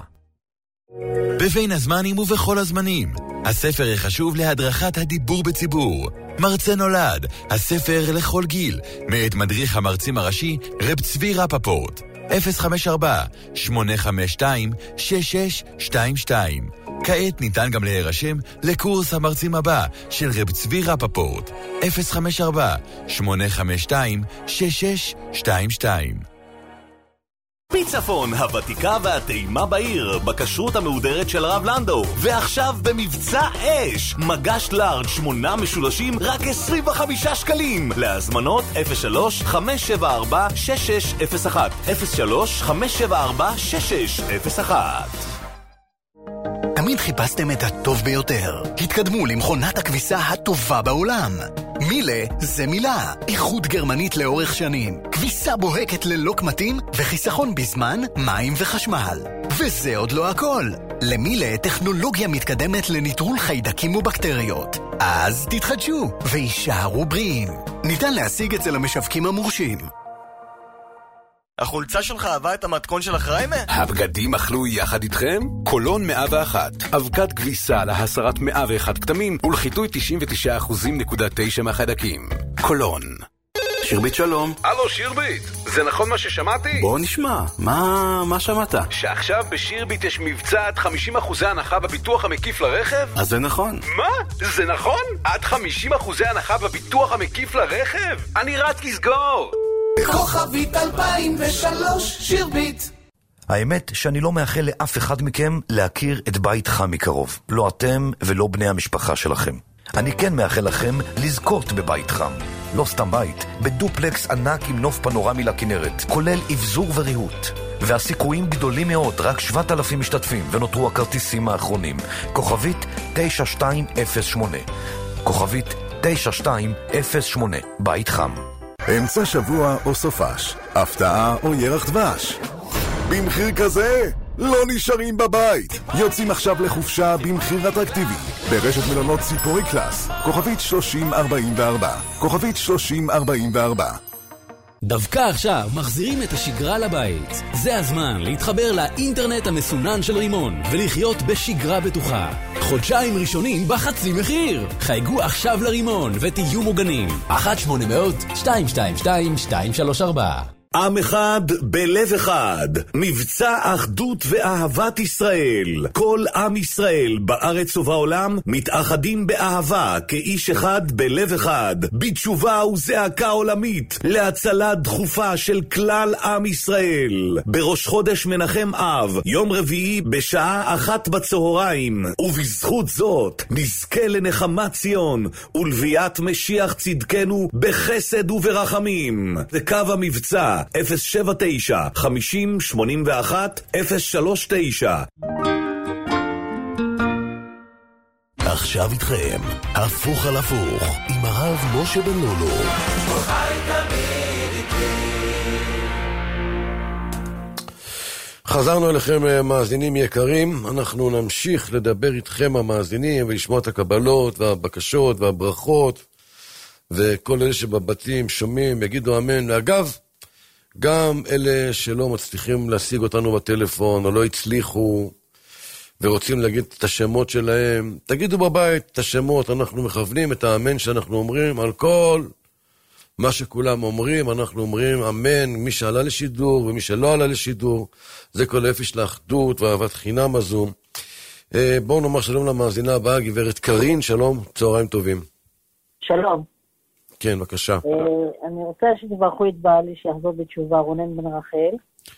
Speaker 19: בבין הזמנים ובכל הזמנים, הספר החשוב להדרכת הדיבור בציבור. מרצה נולד, הספר לכל גיל, מאת מדריך המרצים הראשי, רב צבי רפפורט. אפס חמש ארבע שמונה חמש שתיים שש שש שתיים שתיים. כעת ניתן גם להירשם לקורס המרצים הבא של רב צבי רפפורט. אפס חמש ארבע שמונה חמש שתיים שש שש שתיים שתיים.
Speaker 20: פיצפון, הוותיקה והטעימה בעיר, בכשרות המהודרת של הרב לנדו. ועכשיו במבצע אש, מגש לארג' שמונה משולשים, רק עשרים וחמישה שקלים. להזמנות אפס שלוש חמש שבע ארבע שש שש אפס אחת אפס שלוש חמש שבע ארבע שש שש אפס אחת.
Speaker 21: תמיד חיפשתם את הטוב ביותר. התקדמו למכונת הכביסה הטובה בעולם. מילה זה מילה. איכות גרמנית לאורך שנים. כביסה בוהקת ללא קמטים וחיסכון בזמן, מים וחשמל. וזה עוד לא הכל. למילה טכנולוגיה מתקדמת לניטרול חיידקים ובקטריות. אז תתחדשו וישארו בריאים. ניתן להשיג אצל המשווקים המורשים.
Speaker 22: החולצה שלך אהבה את המתכון של החריימה?
Speaker 23: הבגדים אכלו יחד איתכם? קולון מאה ואחת. אבקת כביסה להסרת מאה ואחת כתמים ולחיטוי תשעים ותשעה אחוז נקודה תשע מהחיידקים. קולון. שירבית שלום.
Speaker 24: הלו שירבית, זה נכון מה ששמעתי?
Speaker 23: בוא נשמע, מה, מה שמעת?
Speaker 24: שעכשיו בשירבית יש מבצע עד חמישים אחוז הנחה בביטוח המקיף לרכב?
Speaker 23: אז זה נכון.
Speaker 24: מה? זה נכון? עד חמישים אחוז הנחה בביטוח המקיף לרכב? אני רץ לסגור!
Speaker 25: כוכבית אלפיים ושלוש שירבית.
Speaker 26: האמת שאני לא מאחל לאף אחד מכם להכיר את בית חם מקרוב. לא אתם ולא בני המשפחה שלכם. אני כן מאחל לכם לזכות בבית חם. לא סתם בית, בדופלקס ענק עם נוף פנורמי לכנרת, כולל אבזור וריהוט. והסיכויים גדולים מאוד, רק שבעת אלפים משתתפים, ונותרו הכרטיסים האחרונים. כוכבית תשע שתיים אפס שמונה. כוכבית תשע שתיים אפס שמונה. בית חם.
Speaker 27: אמצע שבוע או סופש, הפתעה או ירח דבש. במחיר כזה לא נשארים בבית. יוצאים עכשיו לחופשה במחיר אטרקטיבי ברשת מלונות ציפורי קלאס. כוכבית שלושים ארבעים וארבע. כוכבית שלושים ארבעים וארבע.
Speaker 28: דווקא עכשיו מחזירים את השגרה לבית. זה הזמן להתחבר לאינטרנט המסונן של רימון ולחיות בשגרה בטוחה. חודשיים ראשונים בחצי מחיר. חייגו עכשיו לרימון ותהיו מוגנים. אחת שמונה מאות שתיים שתיים שתיים שתיים שלוש ארבע.
Speaker 20: עם אחד בלב אחד, מבצע אחדות ואהבת ישראל. כל עם ישראל בארץ ובעולם מתאחדים באהבה כאיש אחד בלב אחד, בתשובה וזעקה עולמית להצלה דחופה של כלל עם ישראל. בראש חודש מנחם אב, יום רביעי בשעה אחת בצהריים, ובזכות זאת נזכה לנחמת ציון ולביאת משיח צדקנו בחסד וברחמים. זה קו המבצע אפס שבע תשע חמישים שמונים ואחת אפס שלוש תשע.
Speaker 1: עכשיו איתכם, הפוך על הפוך, עם הרב משה בן לולו.
Speaker 5: חזרנו אליכם מאזינים יקרים, אנחנו נמשיך לדבר איתכם המאזינים ולשמוע את הקבלות והבקשות והברכות, וכל אלה שבבתים שומעים יגידו אמן. ואגב, גם אלה שלא מצליחים להשיג אותנו בטלפון או לא הצליחו ורוצים להגיד את השמות שלהם, תגידו בבית את השמות, אנחנו מכוונים את האמן שאנחנו אומרים על כל מה שכולם אומרים, אנחנו אומרים אמן, מי שעלה לשידור ומי שלא עלה לשידור, זה כל האפש לאחדות ואהבת חינם הזו. בואו נאמר שלום למאזינה הבאה, גברת קרין, שלום, צהריים טובים.
Speaker 14: שלום.
Speaker 5: כן, בבקשה.
Speaker 14: אני רוצה שתברכו את בעלי שיחזור בתשובה, רונן בן רחל.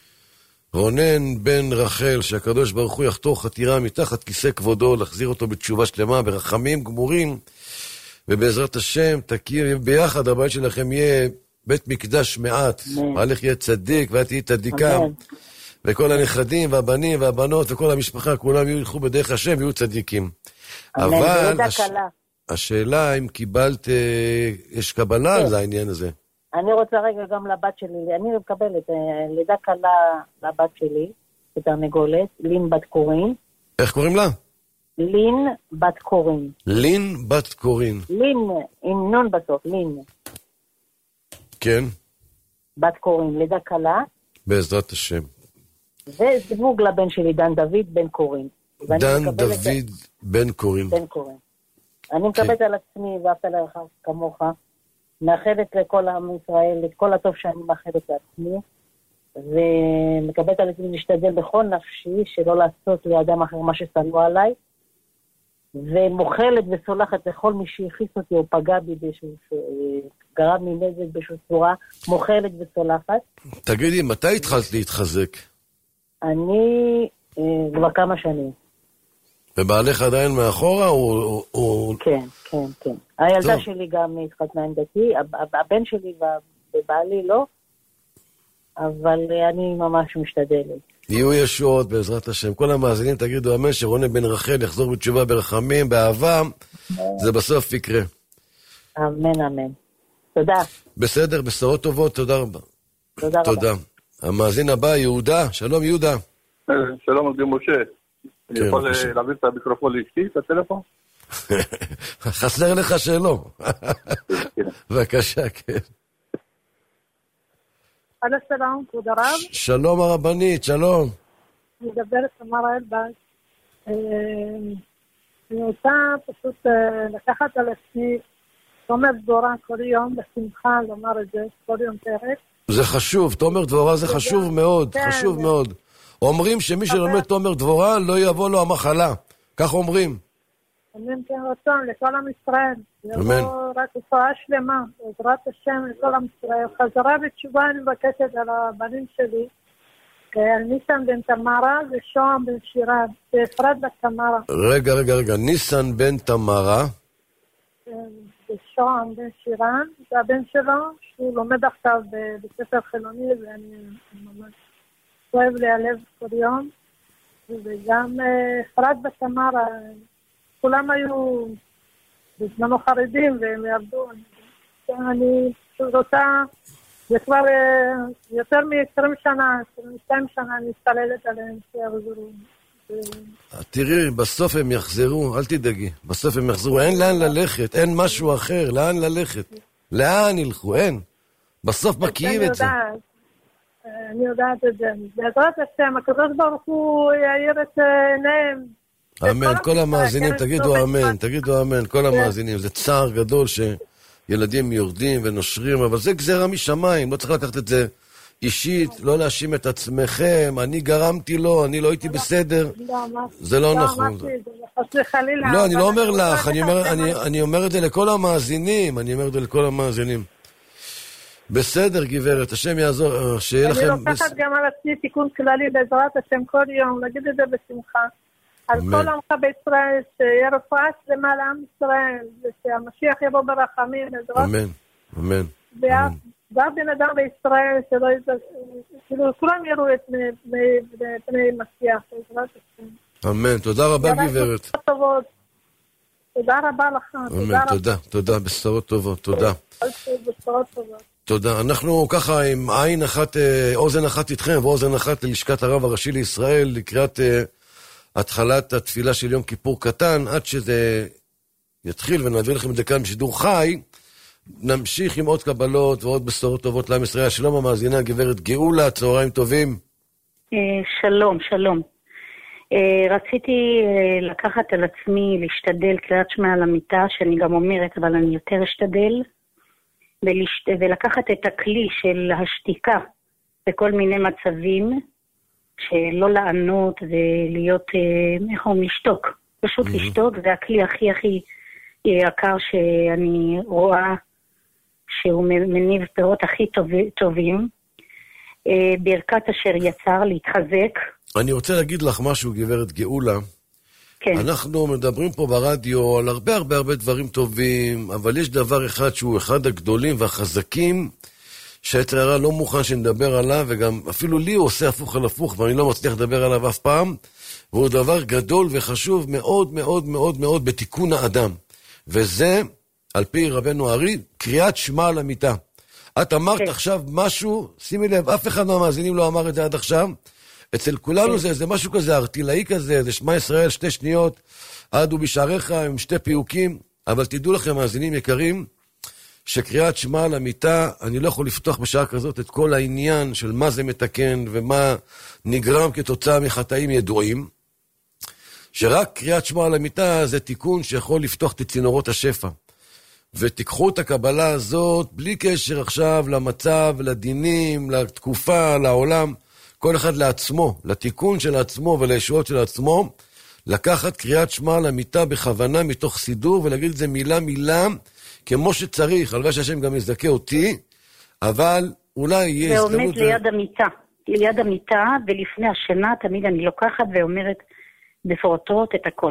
Speaker 5: רונן בן רחל, שהקדוש ברוך הוא יחתור חתירה מתחת כיסא כבודו, להחזיר אותו בתשובה שלמה, ברחמים גמורים, ובעזרת השם תכיר ביחד, הבית שלכם יהיה בית מקדש מעט, בעלך יהיה צדיק ואת תהיה צדיקה, וכל הנכדים והבנים והבנות וכל המשפחה, כולם ילכו בדרך השם ויהיו צדיקים. אבל הש... השאלה אם קיבלת, יש קבלה על העניין הזה.
Speaker 14: אני רוצה רגע גם לבת שלי, אני מקבלת לידה קלה לבת שלי, את המגולת, לין בת קורין.
Speaker 5: איך קוראים לה?
Speaker 14: לין בת קורין.
Speaker 5: לין בת קורין.
Speaker 14: לין, עם נון בסוף, לין.
Speaker 5: כן.
Speaker 14: בת קורין, לידה קלה.
Speaker 5: בעזרת השם.
Speaker 14: וזיווג לבן שלי, דן דוד בן קורין.
Speaker 5: דן דוד בן קורין.
Speaker 14: בן קורין. אני מקבלת על עצמי ואהבת לרעך כמוך. מאחלת לכל עם ישראל, את כל הטוב שאני מאחלת לעצמי, ומקבלת על עצמי להשתדל בכל נפשי, שלא לעשות לאדם אחר מה ששנוא עליי, ומוכלת וסולחת לכל מי שהכיס אותי או פגע בי, גרם לי נזק בשביל צורה, מוכלת וסולחת.
Speaker 5: תגידי, מתי התחלת להתחזק?
Speaker 14: אני כבר כמה שנים.
Speaker 5: ובעלך עדיין מאחורה? או...
Speaker 14: כן, כן, כן. הילדה שלי גם התחתנה עם דתי, הבן שלי ובעלי לא, אבל אני ממש משתדלת.
Speaker 5: יהיו ישועות בעזרת השם. כל המאזינים תגידו אמן, שרונן בן רחל יחזור בתשובה ברחמים, באהבה, זה בסוף יקרה.
Speaker 2: אמן, אמן. תודה.
Speaker 5: בסדר, בשורות טובות, תודה רבה.
Speaker 2: תודה רבה.
Speaker 5: תודה. המאזין הבא, יהודה, שלום יהודה.
Speaker 3: שלום עובדי משה. אני יכול להעביר את המיקרופון לאשתי, את הטלפון?
Speaker 5: חסר לך שלא. בבקשה, כן.
Speaker 4: על השלום, כבוד הרב.
Speaker 5: שלום הרבנית, שלום.
Speaker 4: אני מדברת תמרה אלבז. אני רוצה פשוט לקחת על עצמי תומר דבורה כל יום, בשמחה לומר את זה, כל יום פרק.
Speaker 5: זה חשוב, תומר דבורה זה חשוב מאוד, חשוב מאוד. אומרים שמי שלומד תומר דבורה לא יבוא לו המחלה, כך אומרים.
Speaker 4: אמן כן רצון לכל עם ישראל.
Speaker 5: אמן.
Speaker 4: רק רפואה שלמה, בעזרת השם לכל עם ישראל. חזרה בתשובה אני מבקשת על הבנים שלי, על ניסן בן תמרה ושוהם בן שירן, ואפרת בת תמרה.
Speaker 5: רגע, רגע, רגע, ניסן בן תמרה.
Speaker 4: ושוהם בן שירן, זה הבן שלו, שהוא לומד עכשיו בבית ספר חילוני, ואני ממש אוהב להיעלב כל יום. וגם אפרת בת תמרה, כולם היו בזמנו חרדים והם ירדו. אני רוצה, זה כבר יותר מ-עשרים שנה, עשרים ושתיים שנה אני מסתללת עליהם שיחזרו.
Speaker 5: תראי, בסוף הם יחזרו, אל תדאגי, בסוף הם יחזרו, אין לאן ללכת, אין משהו אחר, לאן ללכת, לאן ילכו, אין. בסוף מקיאים את זה.
Speaker 4: אני יודעת את זה. בעזרת השם, הקדוש ברוך הוא יאיר את עיניהם.
Speaker 5: אמן, כל המאזינים, תגידו אמן, תגידו אמן, כל המאזינים. זה צער גדול שילדים יורדים ונושרים, אבל זה גזרה משמיים, לא צריך לקחת את זה אישית, לא להאשים את עצמכם, אני גרמתי לו, אני לא הייתי בסדר. זה לא נכון. לא, אני לא אומר לך, אני אומר את זה לכל המאזינים, אני אומר את זה לכל המאזינים. בסדר, גברת, השם יעזור, שיהיה לכם...
Speaker 4: אני לוקחת גם על עצמי תיקון כללי בעזרת השם כל יום, נגיד את זה בשמחה. על כל עמך בישראל, שיהיה רפואה שלמה לעם ישראל, ושהמשיח יבוא ברחמים, בעזרת...
Speaker 5: אמן, אמן.
Speaker 4: ואף בן אדם בישראל, שלא יז... כאילו, כולם יראו את פני משיח, בעזרת השם.
Speaker 5: אמן, תודה רבה, גברת.
Speaker 4: תודה רבה לך.
Speaker 5: אמן, תודה, תודה, בשורות טובות, תודה.
Speaker 4: בשורות טובות.
Speaker 5: תודה. אנחנו ככה עם עין אחת, אוזן אחת איתכם, ואוזן אחת ללשכת הרב הראשי לישראל, לקראת התחלת התפילה של יום כיפור קטן, עד שזה יתחיל ונעביר לכם את זה כאן בשידור חי, נמשיך עם עוד קבלות ועוד בשורות טובות לעם ישראל. שלום המאזינה, גברת גאולה, צהריים טובים.
Speaker 6: שלום, שלום. רציתי לקחת על עצמי, להשתדל קריאת שמע על המיטה, שאני גם אומרת, אבל אני יותר אשתדל, ולקחת את הכלי של השתיקה בכל מיני מצבים, שלא לענות ולהיות, איך אומרים, לשתוק. פשוט לשתוק, זה הכלי הכי הכי יקר שאני רואה, שהוא מניב פירות הכי טובים. ברכת אשר יצר להתחזק.
Speaker 5: אני רוצה להגיד לך משהו, גברת גאולה.
Speaker 6: כן.
Speaker 5: אנחנו מדברים פה ברדיו על הרבה הרבה הרבה דברים טובים, אבל יש דבר אחד שהוא אחד הגדולים והחזקים, שהיצר הרע לא מוכן שנדבר עליו, וגם אפילו לי הוא עושה הפוך על הפוך, ואני לא מצליח לדבר עליו אף פעם, והוא דבר גדול וחשוב מאוד מאוד מאוד מאוד בתיקון האדם. וזה, על פי רבנו הארי, קריאת שמע על המיטה. את אמרת כן. עכשיו משהו, שימי לב, אף אחד מהמאזינים לא אמר את זה עד עכשיו, אצל כולנו זה, זה משהו כזה, ארטילאי כזה, זה שמע ישראל, שתי שניות, עד ובשעריך עם שתי פיוקים, אבל תדעו לכם, מאזינים יקרים, שקריאת שמע על המיטה, אני לא יכול לפתוח בשעה כזאת את כל העניין של מה זה מתקן, ומה נגרם כתוצאה מחטאים ידועים, שרק קריאת שמע על המיטה זה תיקון שיכול לפתוח את צינורות השפע. ותיקחו את הקבלה הזאת, בלי קשר עכשיו למצב, לדינים, לתקופה, לעולם, כל אחד לעצמו, לתיקון של עצמו ולישועות של עצמו, לקחת קריאת שמע על המיטה בכוונה מתוך סידור, ולהגיד את זה מילה מילה, כמו שצריך, הלוואי שהשם גם יזכה אותי, אבל אולי יהיה
Speaker 6: הזדמנות... ועומד ליד המיטה, ליד המיטה, ולפני השינה תמיד אני לוקחת ואומרת בפרוטות את הכל.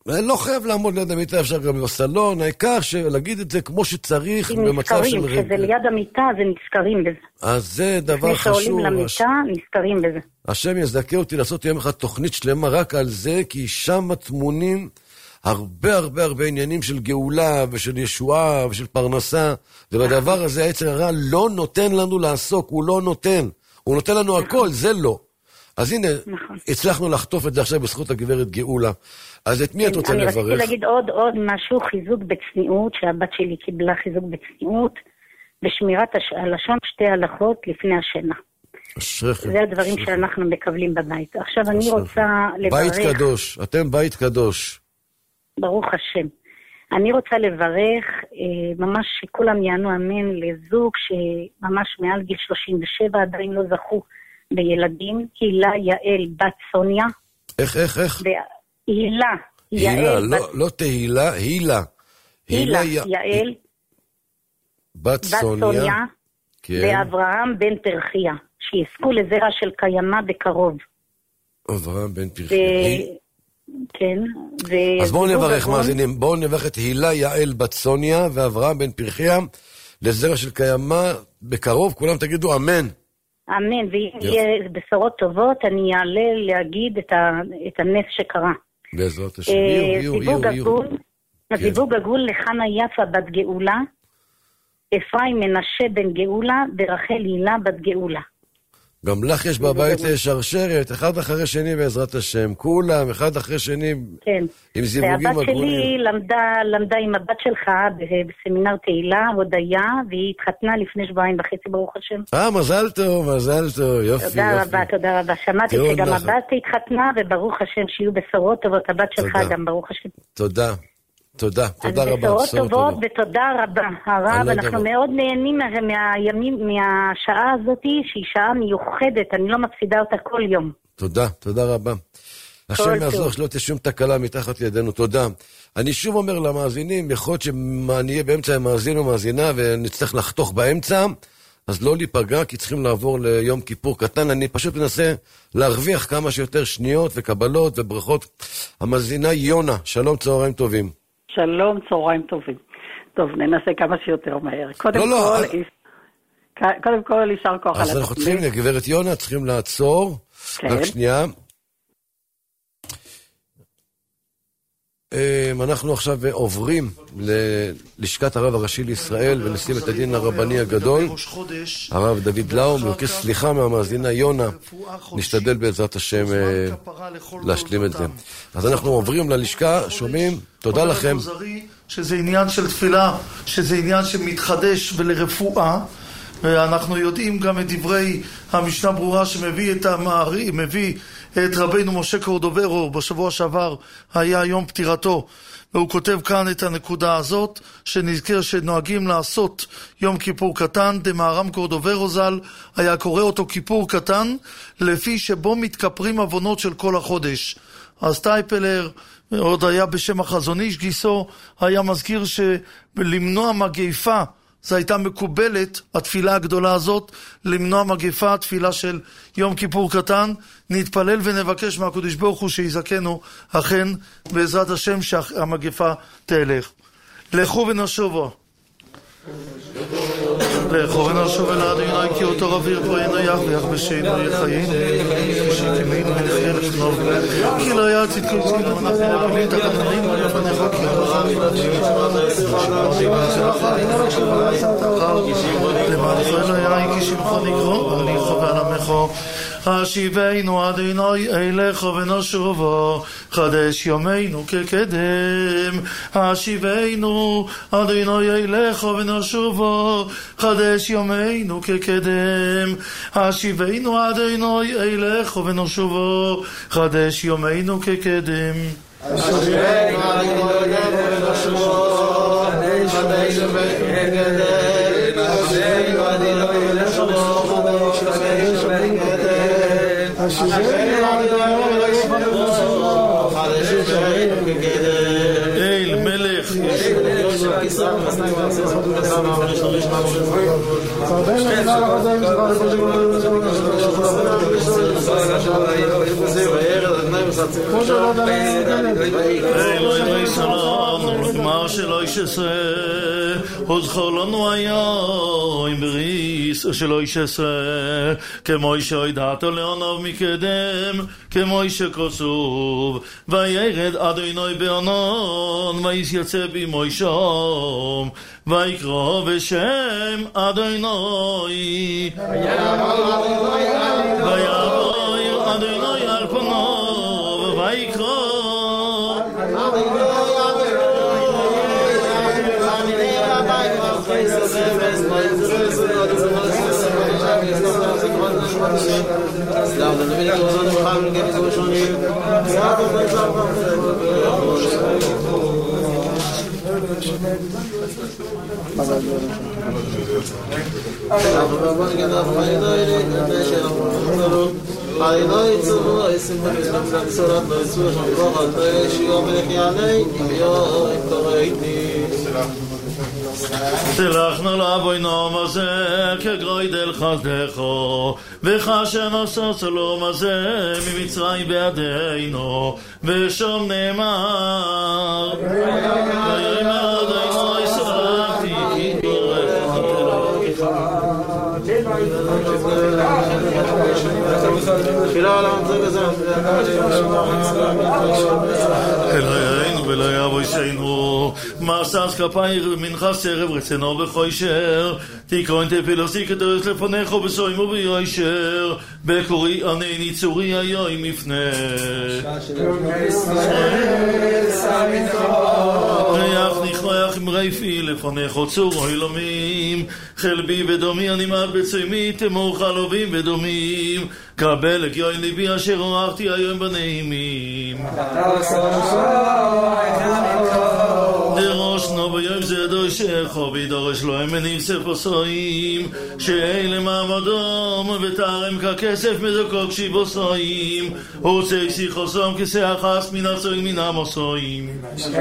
Speaker 5: לא חייב לעמוד ליד המיטה, אפשר גם בסלון, העיקר להגיד את זה כמו שצריך,
Speaker 6: במצב של רגע. כשזה ליד המיטה, זה נזכרים בזה.
Speaker 5: אז זה דבר חשוב.
Speaker 6: כשעולים למיטה, נזכרים בזה.
Speaker 5: השם יזדכה אותי לעשות יום אחד תוכנית שלמה רק על זה, כי שם תמונים הרבה הרבה הרבה עניינים של גאולה ושל ישועה ושל פרנסה, ובדבר הזה היצר הרע לא נותן לנו לעסוק, הוא לא נותן. הוא נותן לנו הכל, זה לא. אז הנה, הצלחנו לחטוף את זה עכשיו בזכות הגברת גאולה. אז את מי את רוצה לברך?
Speaker 6: אני רציתי להגיד עוד עוד משהו, חיזוק בצניעות, שהבת שלי קיבלה חיזוק בצניעות, בשמירת הלשון שתי הלכות לפני השינה. זה הדברים שאנחנו מקבלים בבית. עכשיו אני רוצה לברך...
Speaker 5: בית קדוש, אתם בית קדוש.
Speaker 6: ברוך השם. אני רוצה לברך, ממש שכולם יענו אמן לזוג שממש מעל גיל שלושים ושבע עדיין לא זכו בילדים, הילה יעל בת סוניה.
Speaker 5: איך, איך, איך?
Speaker 6: הילה,
Speaker 5: הילה, לא תהילה, הילה.
Speaker 6: הילה, יעל
Speaker 5: בת סוניה.
Speaker 6: ואברהם בן פרחיה, שיזכו לזרע של קיימה בקרוב.
Speaker 5: אברהם בן פרחיה.
Speaker 6: כן.
Speaker 5: אז בואו נברך מאזינים, בואו נברך את הילה יעל בת סוניה ואברהם בן פרחיה לזרע של קיימה בקרוב, כולם תגידו אמן.
Speaker 6: אמן, ואם יהיה בשורות טובות, אני אעלה להגיד את, ה, את הנס שקרה.
Speaker 5: בעזרת השם, יהיו, יהיו, יהיו.
Speaker 6: זיווג עגול לחנה יפה בת גאולה, אפרים מנשה בן גאולה, ורחל הילה בת גאולה.
Speaker 5: גם לך יש בבית שרשרת, אחד אחרי שני בעזרת השם, כולם, אחד אחרי שני,
Speaker 6: כן.
Speaker 5: עם זיווגים עגולים.
Speaker 6: והבת שלי למדה, למדה עם הבת שלך בסמינר תהילה, הודיה, והיא התחתנה לפני שבועיים וחצי, ברוך השם.
Speaker 5: אה, מזל טוב, מזל טוב, יופי, יופי.
Speaker 6: תודה רבה, תודה רבה. שמעתי שגם הבת התחתנה, וברוך השם שיהיו בשורות טובות, הבת שלך גם, ברוך השם.
Speaker 5: תודה. תודה, תודה רבה.
Speaker 6: אז בשורות טובות ותודה רבה. הרב, אנחנו מאוד נהנים מהימים, מהשעה הזאת, שהיא שעה מיוחדת, אני לא מפסידה אותה כל יום.
Speaker 5: תודה, תודה רבה. השם יעזור שלא תהיה שום תקלה מתחת ידינו, תודה. אני שוב אומר למאזינים, יכול להיות שנהיה באמצע המאזין ומאזינה, ונצטרך לחתוך באמצע, אז לא להיפגע, כי צריכים לעבור ליום כיפור קטן. אני פשוט מנסה להרוויח כמה שיותר שניות וקבלות וברכות. המאזינה יונה, שלום, צהריים טובים.
Speaker 7: שלום, צהריים טובים. טוב, ננסה כמה שיותר מהר. קודם
Speaker 5: לא,
Speaker 7: כל,
Speaker 5: לא,
Speaker 7: קודם כל, יישר כוח על התוכנית.
Speaker 5: אז אנחנו צריכים, גברת יונה, צריכים לעצור.
Speaker 7: כן.
Speaker 5: רק שנייה. אנחנו עכשיו עוברים ללשכת הרב הראשי לישראל ונשיא בית הדין הרבני הגדול, הרב דוד לאו, מבקש סליחה מהמאזינה יונה, נשתדל בעזרת השם להשלים את זה. אז אנחנו עוברים ללשכה, שומעים, תודה לכם.
Speaker 8: שזה עניין של תפילה, שזה עניין שמתחדש ולרפואה, ואנחנו יודעים גם את דברי המשנה ברורה שמביא את המערי, מביא את רבינו משה קורדוברו, בשבוע שעבר היה יום פטירתו, והוא כותב כאן את הנקודה הזאת, שנזכר שנוהגים לעשות יום כיפור קטן, דמהר"ם קורדוברו ז"ל היה קורא אותו כיפור קטן, לפי שבו מתכפרים עוונות של כל החודש. אז טייפלר, עוד היה בשם החזון איש גיסו, היה מזכיר שלמנוע מגפה, זו הייתה מקובלת, התפילה הגדולה הזאת, למנוע מגפה, התפילה של יום כיפור קטן. נתפלל ונבקש מהקדוש ברוך הוא שיזכנו, אכן בעזרת השם שהמגפה תלך. לכו ונשובו. לכו ונשוב אל אדוני כי אותו רב ירפאנו יח ויחבשנו יחיים כשיקימנו ונחיה לפניו כי לא היה צדקו צדקו אנחנו נפילים תחת חיים ולפניך כי לא למען ישראל היה כי שמך נגרו ועליך ועל עמך השיבנו אדוני אליך ונשובו חדש יומנו כקדם השיבנו אדוני אליך ונשובו חדש יומנו כקדם השיבנו אדוני אליך ונשובו חדש יומנו כקדם השיבנו אדוני אליך ונשובו חדש יומנו כקדם השיבנו אדוני אליך ונשובו חדש יומנו כקדם השיבנו אדוני אליך ונשובו חדש יומנו כקדם אל מלך אלוהי שלנו, לגמר שלא ישסה, וזכור לנו היום בריס שלא ישסה, כמו שהודעתו לעונב מקדם, כמו שכתוב, וירד אדוני בענן, ויתייצב עמו שם, ויקרא בשם אדוני, ויבוא אדוני על פניו, ויקרא
Speaker 9: עיני צבו עשם במצוות בצורת לא יצאו שברוך על תהיה שיום מלך יעלי יום תורייתי
Speaker 8: תלכנו לאבוינו הזה כגרוי דל חסדךו וכאשר נוסו שלום הזה ממצרים בידינו ושום נאמר ויאמר אדוני שרפתי כי אלוהינו ולא יבוא ישנו מעשס כפיים מנחס ערב רצנו בחוישר תקרון תפילוסי כדורס לפניך בסוים וביושר בקורי עני ניצורי היום מפנה ריח נכרח עם רייפי לפניך צור אילומים חלבי ודומי אני מעט בצמי תמור חלובים ודומים קבל לגיון ליבי אשר ערכתי היום בנעימים דרוש נו ביום זה דורשך וידורש לו הם מניב ספוסויים שאלה מעמדם ותארם ככסף מזוקו כשיבוסויים הוצא שיחוסום כסאחס מן הצועים מן המוסויים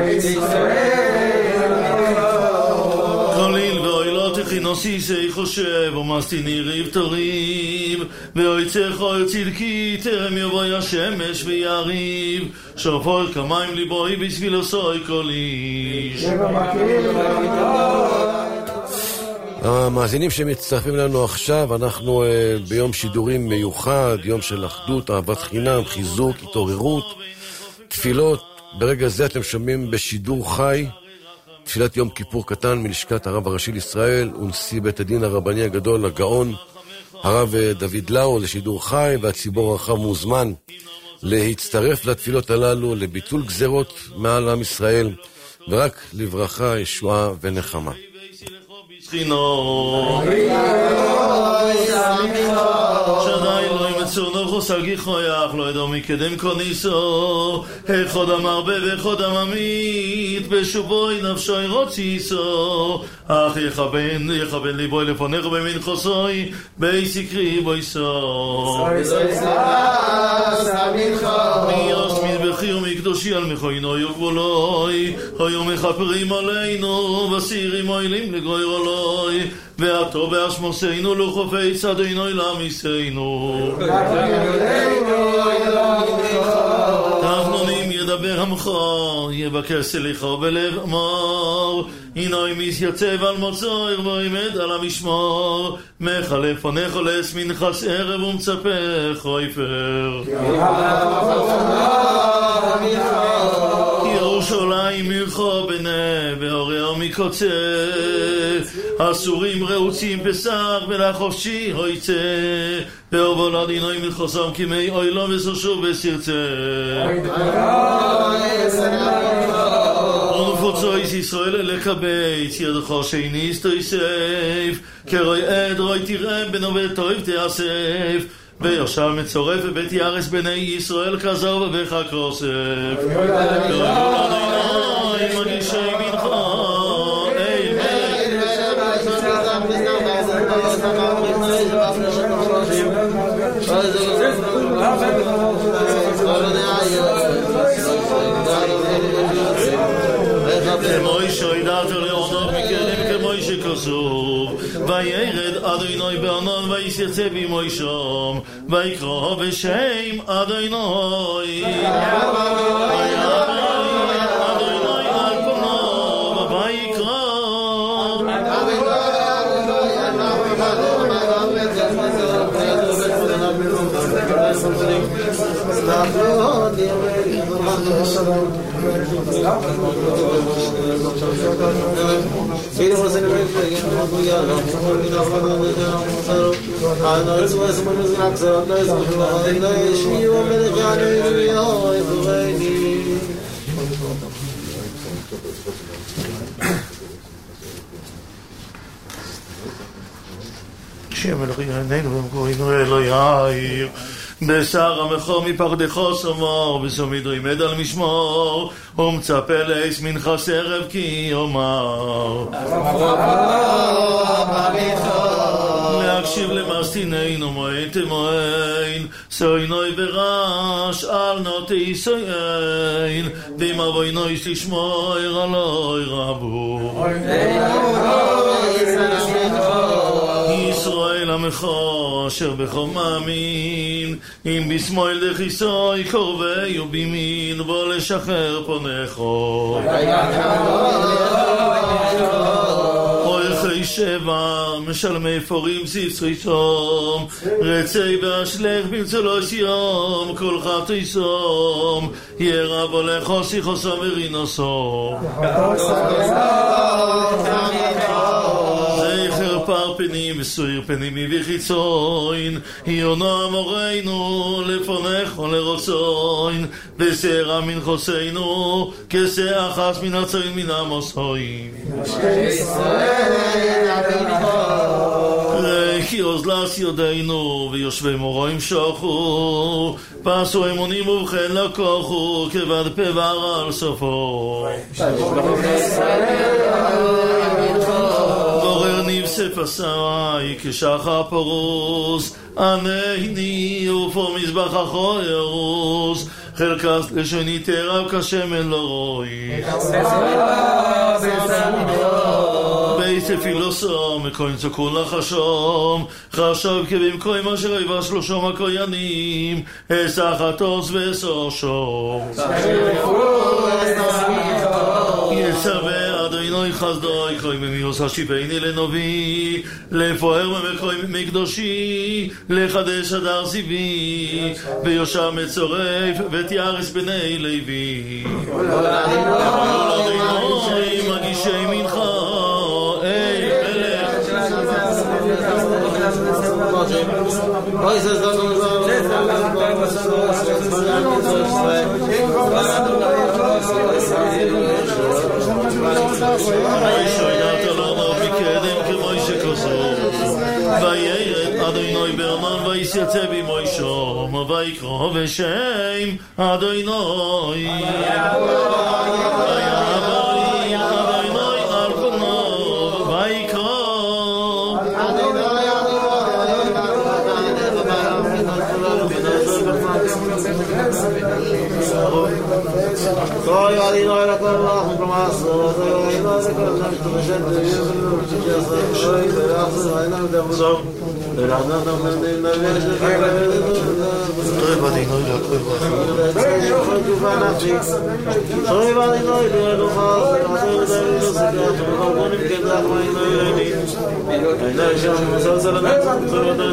Speaker 8: כליל ואוילות הכינוסי שי חושב ומסתיני ריב תריב ואויצך אוי צדקי תרם יבואי השמש ויריב שופר כמים ליבוי בשביל עשוי כל איש.
Speaker 5: המאזינים שמצטרפים לנו עכשיו, אנחנו uh, ביום שידורים מיוחד, יום של אחדות, אהבת חינם, חיזוק, התעוררות, תפילות. ברגע זה אתם שומעים בשידור חי תפילת יום כיפור קטן מלשכת הרב הראשי לישראל ונשיא בית הדין הרבני הגדול הגאון הרב דוד לאו לשידור חי, והציבור הרחב מוזמן להצטרף לתפילות הללו לביטול גזרות מעל עם ישראל ורק לברכה, ישועה ונחמה. שדי אלוהים מצורנו חוסגי חויך לא ידעו מקדם כוניסו אחד המרבה ואחד הממית בשובוי נפשוי רוציסו אך יכוון יכוון ליבוי לפונך במין חוסוי בי סקרי בוי סו מיוס מזבחי ומקדושי על מכוינו יוגבולוי היו מחפרים עלינו וסירים מוילים לגוי רולוי ואתו באשמוסינו לחופי צדינו לעמיסנו תחנונים ידבר עמך יבקש סליחה בלב אמר הנה מתייצב על מוצר ועמד על המשמר מחלף פונך ולס מנחס ערב ומצפה חויפר ירושלים עירך בנה והוריה מקוצה אסורים רעוצים בשר ולחופשי הויצא והובול עדינוי מלחוסם כמי אוילו וסושו בסרצה ונפוצו איס ישראל לקבץ ידך שיניס תויסף כרוי עד רוי תראה בנו וטוב תאסף ויושב מצורף בבית ירס בני ישראל כזר ובך כוסף גאולו עדינוי מגישי מנך
Speaker 8: כמו שוידת לעונות מקדם כמו שכסוב וירד אדוני בענן ויסייצב עמו ישום ויקרא בשם אדוני שם אלוהי עינינו ומקורינו אלוהי העיר בשר המחור מפחדך סמור וסומידו ימד על משמור ומצפה לעש מנחס ערב כי יאמר להקשיב למסתיננו מועד תמועין סוינוי ברש על נוטי סוין ואם אבוינוי ששמור אלוהי רבו ישראל עמך אשר בכל מאמין אם בשמאל דכיסוי קרובי ובימין בוא לשחרר פונך אורכי שבע משלמי פורים ספסרי סום רצי ואשלך במצלו סיום כל חטי סום ירב הולך שיחו סום ורינו סום זכר פר פנים וסויר פנימי וחיצוין יונה אמורנו לפונך לרצוין וסערה מן חוסינו כשא אחת מן הצוין מן עמוסוין כי אוזלס יודענו ויושבי מורוים שוכו פסו אמונים ובכן לקוחו כבד פבר על סופו בורר נבסף עשי כשחר פרוס ענני ופור מזבח אחו ירוס חלקס לשוני תרב כשמן לא רואי בייס פילוסום מקוין צוקון לחשום חשוב כבמקוים אשר היבה שלושום הכוינים אסחתוס ואסור שום יצווה אדוני חסדוי קוי ממיוס השיבני לנובי לפואר ממקוים מקדושי לחדש הדר סיבי ויושע מצורף ותיארס בני לוי אדוני מגישי מנחה היי מלך אוי זה זדון וישוינת עולמו מקדם כמו שכסוב וירד אדוני ברנן ויסייצב עמו ישום ויקרא בשם אדוני Soy adino a la corra, un promazo, soy adino a la corra, un presente, yo soy de la zona de la mundo, de la zona de la soy adino y de lo más, soy de los secretos, no ponen que dar más no y la yo soy de la soy de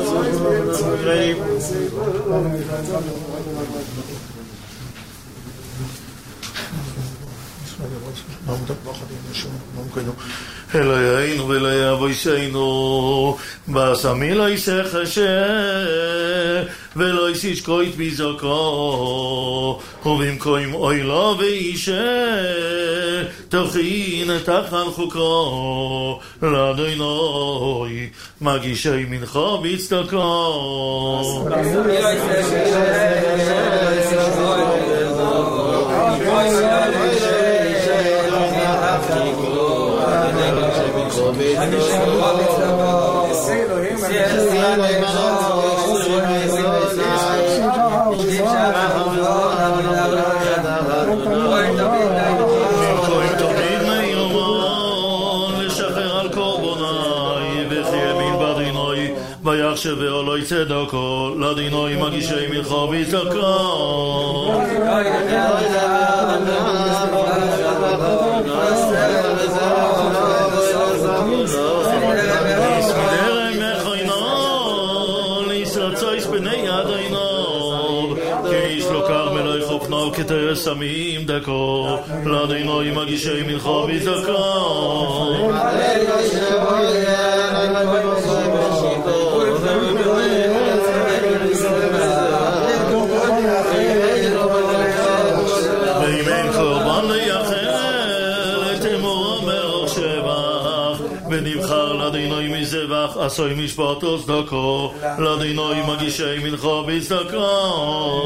Speaker 8: אלוהינו ואלוהי אבויסנו בסמי לא יסך ולא יסיש כוית ביזוקו ובמקום אוי לו ואישה תוכין תחן חוקו לאדוני מגישי מנחו בצדקו ויחשבו לא צדקו, לדינוי מגישי מלכו ויצדקו. יסמדרם מכוינו, לישרצויס בני הדינוב, כאיש לא קר מלוי חופנו כתרס סמים דקו, לדינוי מגישי מלכו ויצדקו. ואם אין קורבן ליחל, תמורו מאור שבח, ונבחר לדינוי מזבח, עשוי משפטו צדקו, לדינוי מגישי מלכו בצדקו.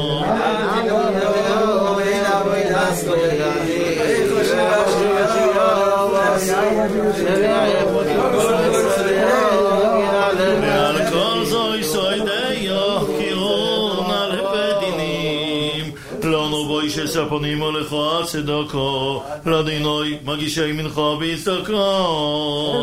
Speaker 8: ועל כל זוי סוידיו קירון על בדינים, לנו בוי שספונים ולכו צדקו, לדינוי מגישי מלכו בצדקו.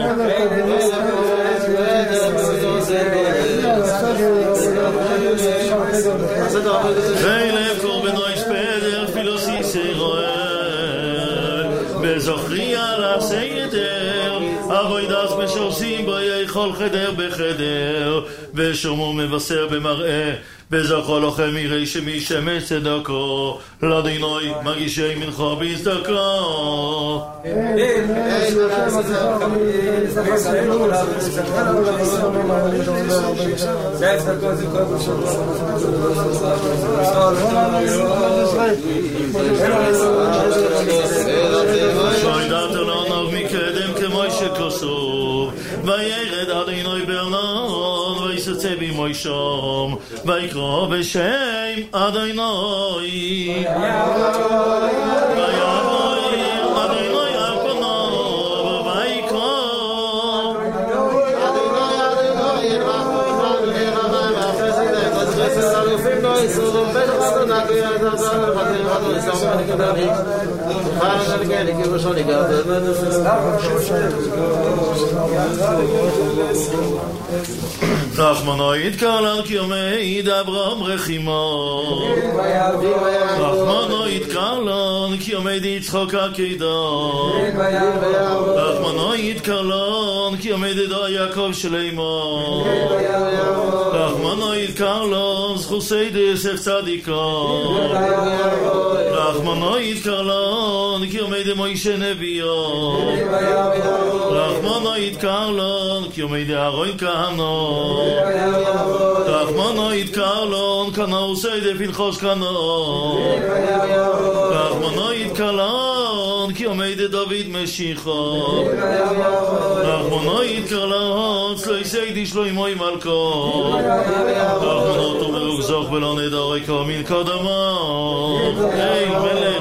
Speaker 8: ואילב קורבנוי ספדר פילוסיסי רואה, וזוכרי על הסיידר, אבוי דס משורסים בו יכול חדר בחדר, ושומו מבשר במראה, וזכו לכם יראי שמי שמש צדקו, לדינוי מגישי מלכו בצדקו. שוידת אלונוב מקדם כמו שכוסוב, וירד אדינוי ברנון ויסצה במוישום, ויקרא בשם אדינוי, ויבוא אדינוי על פניו ויקרא רחמנו יתקרלן כי יומי דברם רחימו, רחמנו יתקרלן כי יומי יצחוק עקידו, רחמנו יתקרלן כי יומי דדו יעקב שלימו, רחמנו יתקרלן זכוסי דסף צדיקו, רחמנו יתקרלן כי יומי דמוישה נביאו, רחמנו יתקרלן כי יומי דארון כהנו, רחמנו יתקרלן כנו סיידה פנחוס כנו, רחמנו יתקרלן כי עומד דוד משיחו, רחמנו יתקרלן צלוי סיידי שלוימוי מלכו, רחמנו תוברוך זוך ולא נדורי כמין קודמו. היי מלך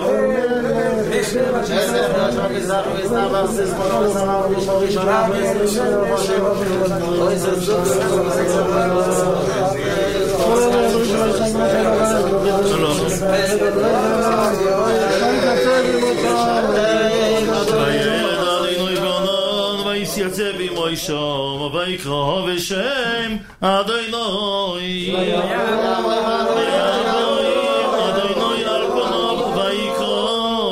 Speaker 8: וילד אדינוי בנון ויסייצא במוישום ויקרא בשם אדינוי אדינוי על פניו ויקרא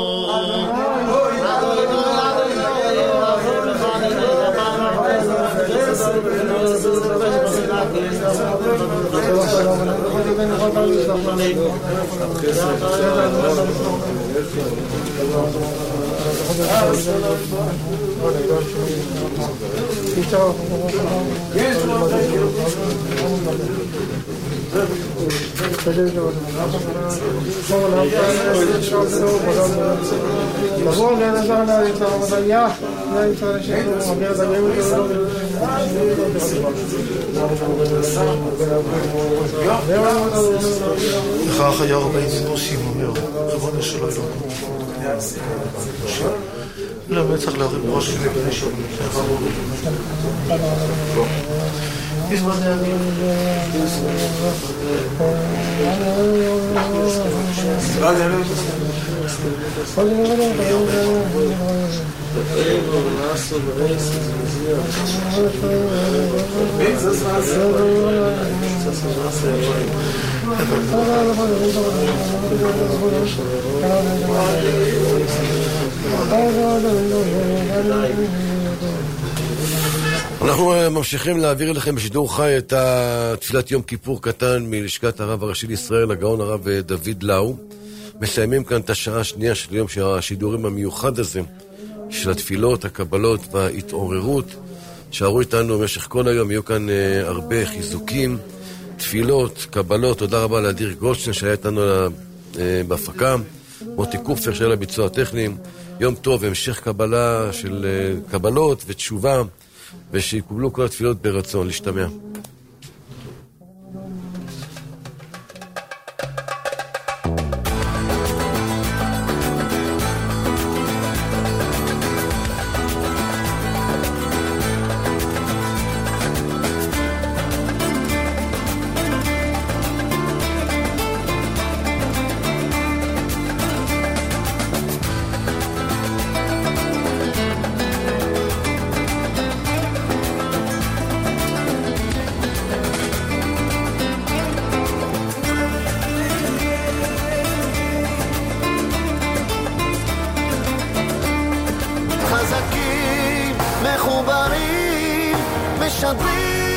Speaker 8: וכך היה הרבה נוסעים אומר כבוד שלא אלוהים למה צריך להרים ראש לבני שלום
Speaker 5: אנחנו ממשיכים להעביר לכם בשידור חי את תפילת יום כיפור קטן מלשכת הרב הראשי לישראל, הגאון הרב דוד לאו. מסיימים כאן את השעה השנייה של יום השידורים המיוחד הזה, של התפילות, הקבלות וההתעוררות. שערו איתנו במשך כל היום, יהיו כאן uh, הרבה חיזוקים, תפילות, קבלות. תודה רבה לאדיר גולדשטיין שהיה איתנו uh, בהפקה, מוטי קופר שהיה לביצוע הטכניים. יום טוב, המשך קבלה של uh, קבלות ותשובה, ושיקבלו כל התפילות ברצון. להשתמע.
Speaker 25: חזקים, מחוברים, משדרים